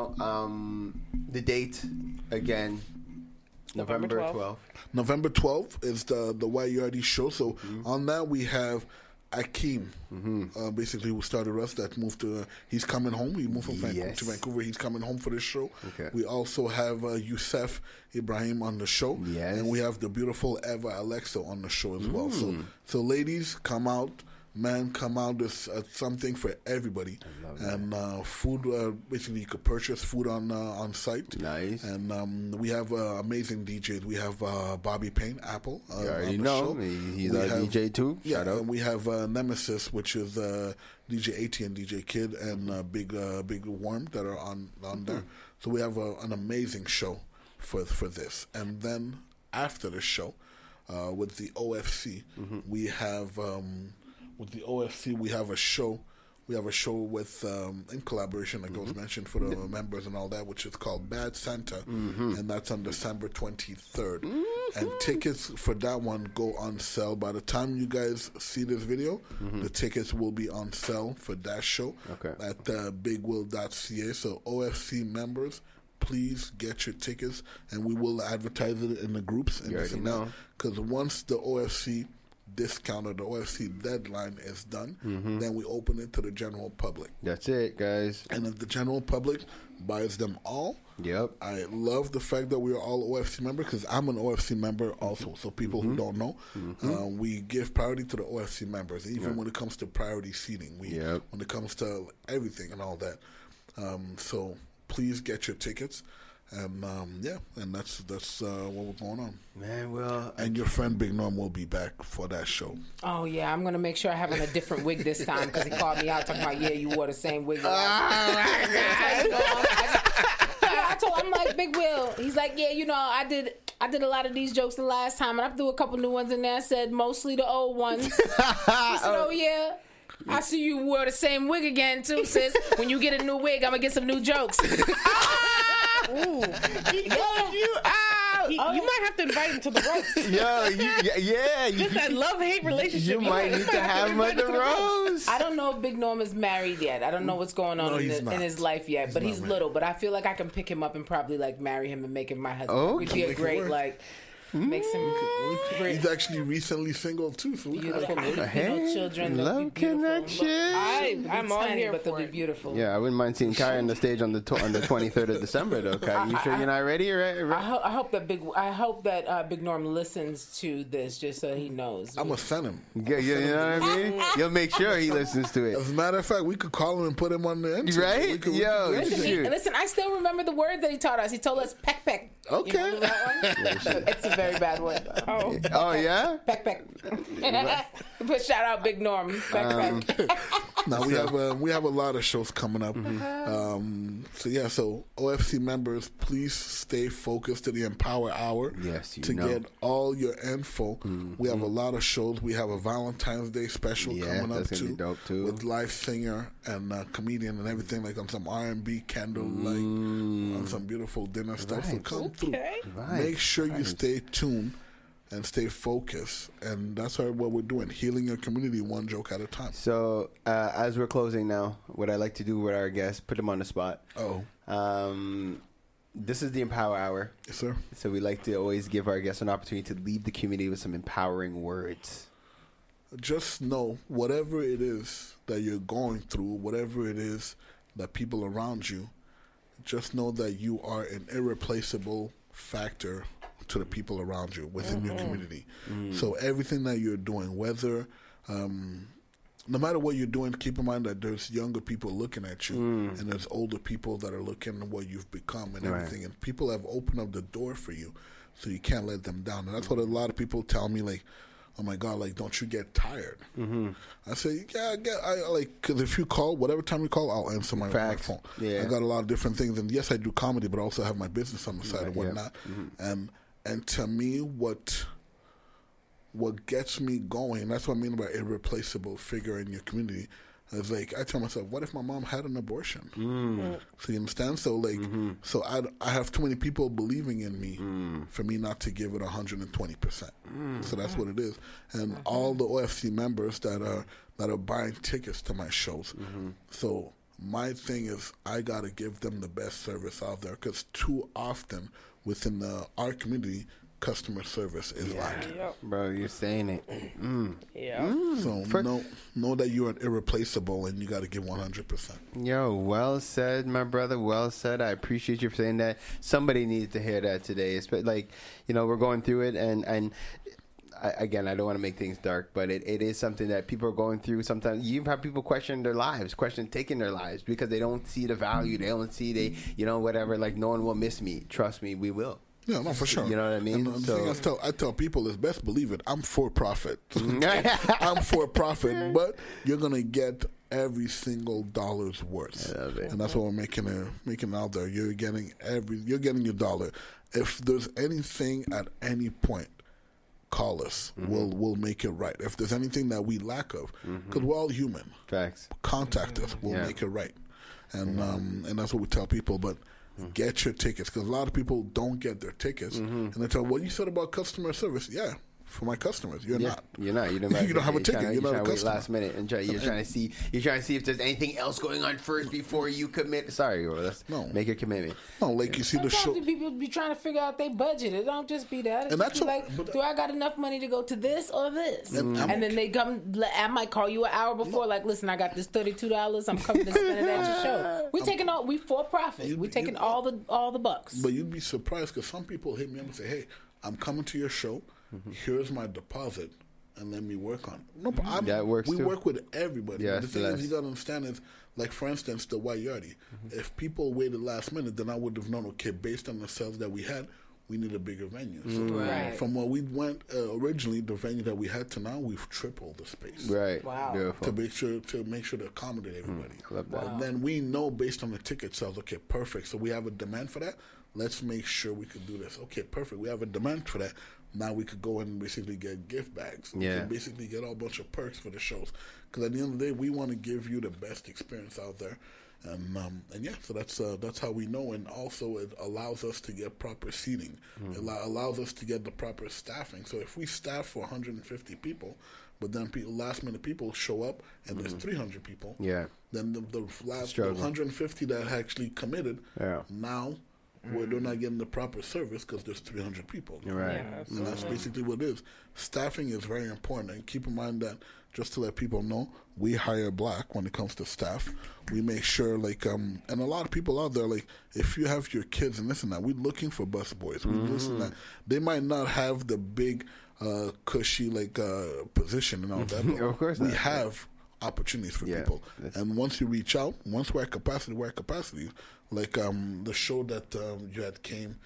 date again. November 12th. November 12th is the YURD show. So on that we have Akeem, basically who started us. That moved to. He's coming home. He moved from Vancouver to Vancouver. He's coming home for this show. Okay. We also have Yusuf Ibrahim on the show, and we have the beautiful Eva Alexa on the show as well. So ladies, come out. Men, come out. There's something for everybody. And food, basically you could purchase food on site. Nice. And we have amazing DJs. We have Bobby Payne, Apple. You already know. He's our DJ too. Yeah, and we have Nemesis, which is DJ AT and DJ Kid, and Big Worm that are on there. So we have an amazing show for this. And then after the show, with the OFC, we have... with the OFC, we have a show. We have a show with in collaboration, like I was mentioned, for the members and all that, which is called Bad Santa, and that's on December 23rd. And tickets for that one go on sale by the time you guys see this video. The tickets will be on sale for that show at bigwill.ca. So OFC members, please get your tickets, and we will advertise it in the groups and You this already and that. know. Because once the OFC discount or the OFC deadline is done, then we open it to the general public. That's it, guys. And if the general public buys them all, Yep. I love the fact that we are all OFC members, because I'm an OFC member also. So people who don't know, we give priority to the OFC members, even when it comes to priority seating. When it comes to everything and all that. So please get your tickets. And and that's what we're going on. Man, well, and your friend Big Norm will be back for that show. Oh yeah, I'm gonna make sure I have on a different wig this time, because he called me out talking about, yeah, you wore the same wig. I told him, I'm like, Big Will. He's like, yeah, you know, I did a lot of these jokes the last time, and I threw a couple new ones in there. I said mostly the old ones. He said, oh yeah. I see you wore the same wig again too, sis. When you get a new wig, I'm gonna get some new jokes. Ooh. He called you out. You might have to invite him to the roast. Just that love-hate relationship. You might need to have him at the roast. I don't know if Big Norm is married yet. I don't know what's going on in his life yet. But he's little. But I feel like I can pick him up and probably like marry him and make him my husband. Okay. We'd be a great like. Makes him great. He's actually recently single too, so we Beautiful. Hey, children. love connection. I'm all here but for they'll be it. beautiful. Yeah, I wouldn't mind seeing Kai on the stage on the 23rd of December, though. Kai, you sure you're not ready? Right? I hope that Big Norm listens to this just so he knows. I'm gonna send him. Yeah, you know what I mean? You'll make sure he listens to it. As a matter of fact, we could call him and put him on the interview. Right? Listen, I still remember the word that he taught us. He told us peck peck. Okay. You remember that one? It's a very bad word. Oh yeah? Peck peck. But shout out Big Norm. Peck peck. Now we have a lot of shows coming up. So OFC members, please stay focused to the Empower Hour. Yes, get all your info. We have a lot of shows. We have a Valentine's Day special coming up that's gonna be dope too. with live singer and comedian and everything, like on some R&B candlelight, on some beautiful dinner stuff. So come through. Make sure you stay tuned and stay focused, and that's what we're doing, healing your community one joke at a time. So as we're closing now, what I like to do with our guests, put them on the spot. This is the Empower Hour. Yes, sir. So we like to always give our guests an opportunity to leave the community with some empowering words. Just know, whatever it is that you're going through, whatever it is that people around you, just know that you are an irreplaceable factor to the people around you within your community. So everything that you're doing, whether no matter what you're doing, keep in mind that there's younger people looking at you and there's older people that are looking at what you've become and everything. And people have opened up the door for you, so you can't let them down. And that's what a lot of people tell me, like, oh my God, like, don't you get tired? I say, yeah, because if you call, whatever time you call, I'll answer my phone. Yeah. I got a lot of different things. And yes, I do comedy, but I also have my business on the side and whatnot. And to me, what gets me going, that's what I mean by irreplaceable figure in your community, is like, I tell myself, what if my mom had an abortion? So you understand? So like, so I have too many people believing in me for me not to give it 120%. So that's what it is. And all the OFC members that are buying tickets to my shows. So my thing is, I got to give them the best service out there, because too often within our community, customer service is lacking. Bro, you're saying it. So know that you are irreplaceable, and you got to give 100%. Yo, well said, my brother. Well said. I appreciate you for saying that. Somebody needed to hear that today. It's like, we're going through it, and again, I don't want to make things dark, but it is something that people are going through. Sometimes you even have people question their lives, taking their lives, because they don't see the value. They don't see whatever. Like, no one will miss me. Trust me, we will. Yeah, no, for sure. You know what I mean? And the thing I tell people is, best believe it, I'm for profit. I'm for profit, but you're gonna get every single dollar's worth, and that's what we're making out there. You're getting your dollar. If there's anything at any point, call us. We'll make it right. If there's anything that we lack of, because we're all human. Facts. Contact us. We'll make it right, and that's what we tell people. But get your tickets, because a lot of people don't get their tickets, and they tell, what you said about customer service, for my customers. You're not. You're not. You don't have a ticket. You're not a wait customer. last minute and you're trying to see if there's anything else going on first before you commit. Sorry, let's make your commitment. No, like you see the show. Sometimes people be trying to figure out their budget. It don't just be that. It's just like, do I got enough money to go to this or this? And then they come. I might call you an hour before. Like, listen, I got this $32. I'm coming to spend it at your show. We for profit. We taking all the bucks. But you'd be surprised because some people hit me up and say, "Hey, I'm coming to your show. Here's my deposit, and let me work on it." No, that works we too. work with everybody. Yeah, the thing is, you got to understand is, like, for instance, the White Yardie. If people waited last minute, then I would have known, okay, based on the sales that we had, we need a bigger venue. So from where we went originally, the venue that we had to now, we've tripled the space. Right. Wow. Beautiful. To make sure to accommodate everybody. Love that. And then we know based on the ticket sales, okay, perfect. So we have a demand for that. Let's make sure we can do this. Okay, perfect. We have a demand for that. Now we could go and basically get gift bags. We can basically get a whole bunch of perks for the shows. Because at the end of the day, we want to give you the best experience out there. And yeah, so that's how we know. And also it allows us to get proper seating. It allows us to get the proper staffing. So if we staff for 150 people, but then last minute people show up and there's 300 people, then the last 150 that actually committed, now they're not getting the proper service because there's 300 people. Right. And that's basically what it is. Staffing is very important. And keep in mind that, just to let people know, we hire black when it comes to staff. We make sure, like, and a lot of people out there, like, if you have your kids and this and that, we're looking for bus boys. We listen that. They might not have the big, cushy, like, position and all that. But of course we have opportunities for people. And once you reach out, once we're at capacity, we're at capacity. Like the show that you had came,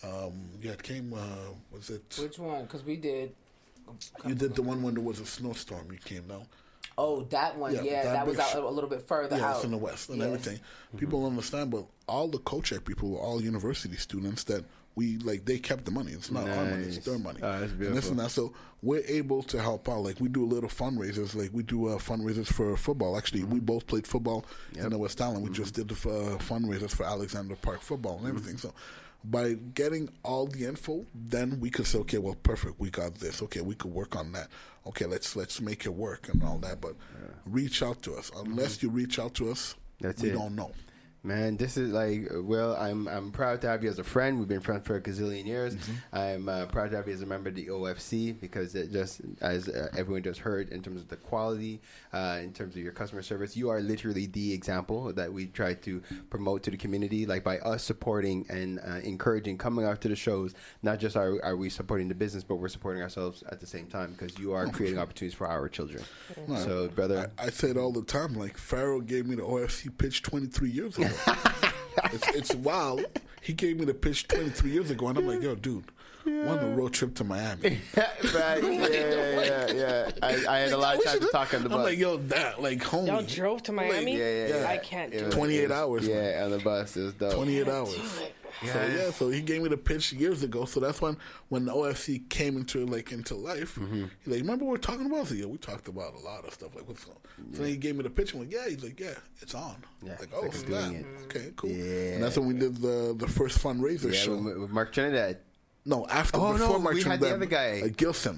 was it? Which one? Because we did. You did the one when there was a snowstorm. You came down. Oh, that one. Yeah, that was out a little bit further out. Yeah, it's in the west and everything. People don't understand, but all the co-check people were all university students that they kept the money. It's not our money, it's their money. That's beautiful. And this and that. So we're able to help out. Like, we do little fundraisers. Like, we do fundraisers for football. Actually, we both played football in the West Island. We just did the fundraisers for Alexander Park football and everything. So by getting all the info, then we could say, okay, well, perfect, we got this. Okay, we could work on that. Okay, let's make it work and all that. But reach out to us. Unless you reach out to us, we don't know. Man, this is like, well, I'm proud to have you as a friend. We've been friends for a gazillion years. I'm proud to have you as a member of the OFC because it just, as everyone just heard, in terms of the quality, in terms of your customer service, you are literally the example that we try to promote to the community. Like, by us supporting and encouraging coming out to the shows, not just are we supporting the business, but we're supporting ourselves at the same time because you are creating opportunities for our children. No, so, brother, I say it all the time. Like, Pharaoh gave me the OFC pitch 23 years ago. It's wild. He gave me the pitch 23 years ago, and I'm like, yo, dude, want a road trip to Miami? Right? Yeah. I had a lot of time to talk on the bus. I'm like, yo, that, like, homie. Y'all drove to Miami? Yeah. I can't do it. 28 hours. Yeah, on the bus. It was dope. 28 hours. So he gave me the pitch years ago. So that's when the OFC came into life. He's like, remember what we were talking about? I said, yeah, we talked about a lot of stuff. Like, what's on? So then he gave me the pitch. I'm like, yeah. He's like, yeah, it's on. Yeah, like, oh, it's that. Okay, cool. Yeah. And that's when we did the first fundraiser show with Mark Trinidad. No, before Mark we Trinidad. had the other guy. Gilson.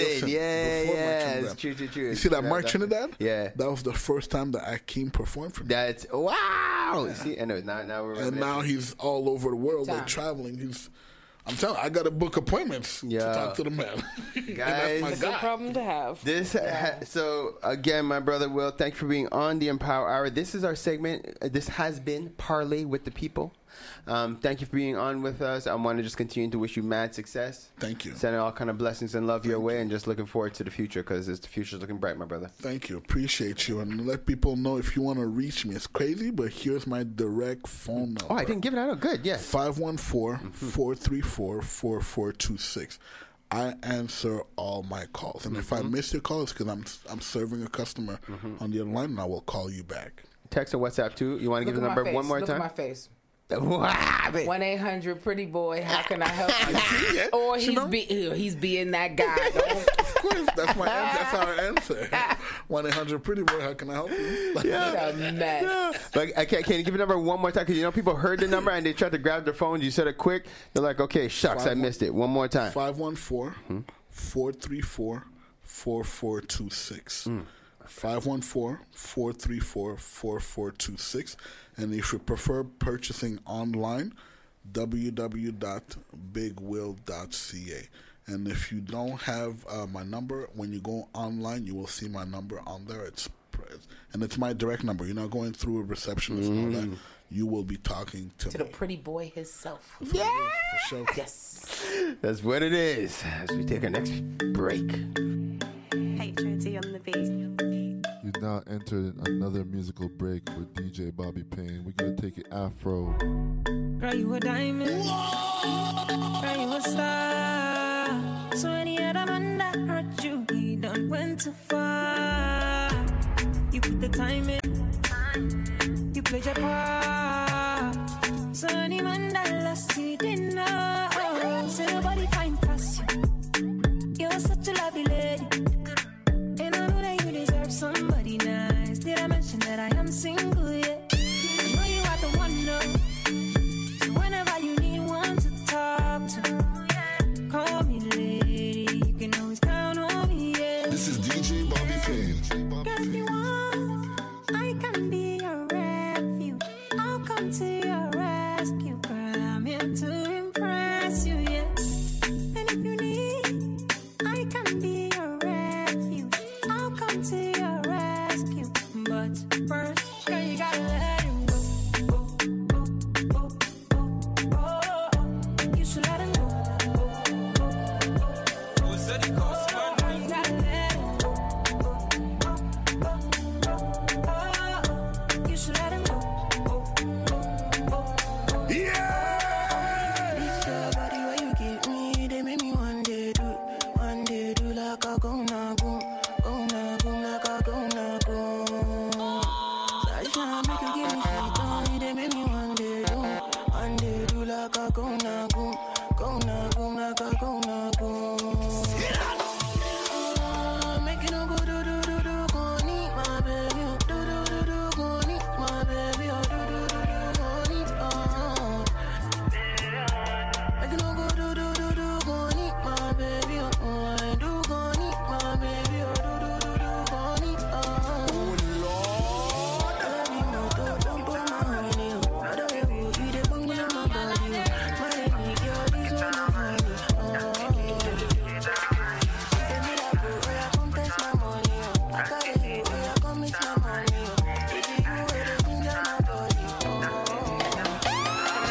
Yeah. It's true. You see that Mark Trinidad? Yeah. That was the first time that Akeem performed for me. That's, wow. Yeah. See, anyway, now we're and now he's all over the world, like, traveling. I'm telling you, I got to book appointments to talk to the man. Guys, that's no problem to have. So, again, my brother Will, thank you for being on the Empower Hour. This is our segment. This has been Parlay with the People. Thank you for being on with us. I want to just continue to wish you mad success. Thank you. Sending all kind of blessings and love your way, and just looking forward to the future because the future's looking bright, my brother. Thank you. Appreciate you. And let people know if you want to reach me. It's crazy, but here's my direct phone number. Oh, I didn't give it out. Good, yeah. 514-434-4426. I answer all my calls. And if I miss your call, it's because I'm serving a customer on the other line, and I will call you back. Text or WhatsApp, too. You want to give the number one more time? Look at my face. 1-800 pretty boy. How can I help you? Or he's being that guy. Of course, that's my answer. That's our answer. 1-800 pretty boy. How can I help you? Yeah. A mess. Yeah. But can you give the number one more time? Because people heard the number and they tried to grab their phone. You said it quick. They're like, okay, shucks, I missed it. One more time. 514 514-434-4426. 514-434-4426. And if you prefer purchasing online, www.bigwill.ca. And if you don't have my number, when you go online, you will see my number on there. It's my direct number. You're not going through a receptionist and all that. You will be talking to the pretty boy himself. Yeah, for sure. Yes, that's what it is. As we take our next break. HOD on the beat. You now entered another musical break with DJ Bobby Payne. We're gonna take it Afro. Girl, you a diamond. Girl, you a star. So any other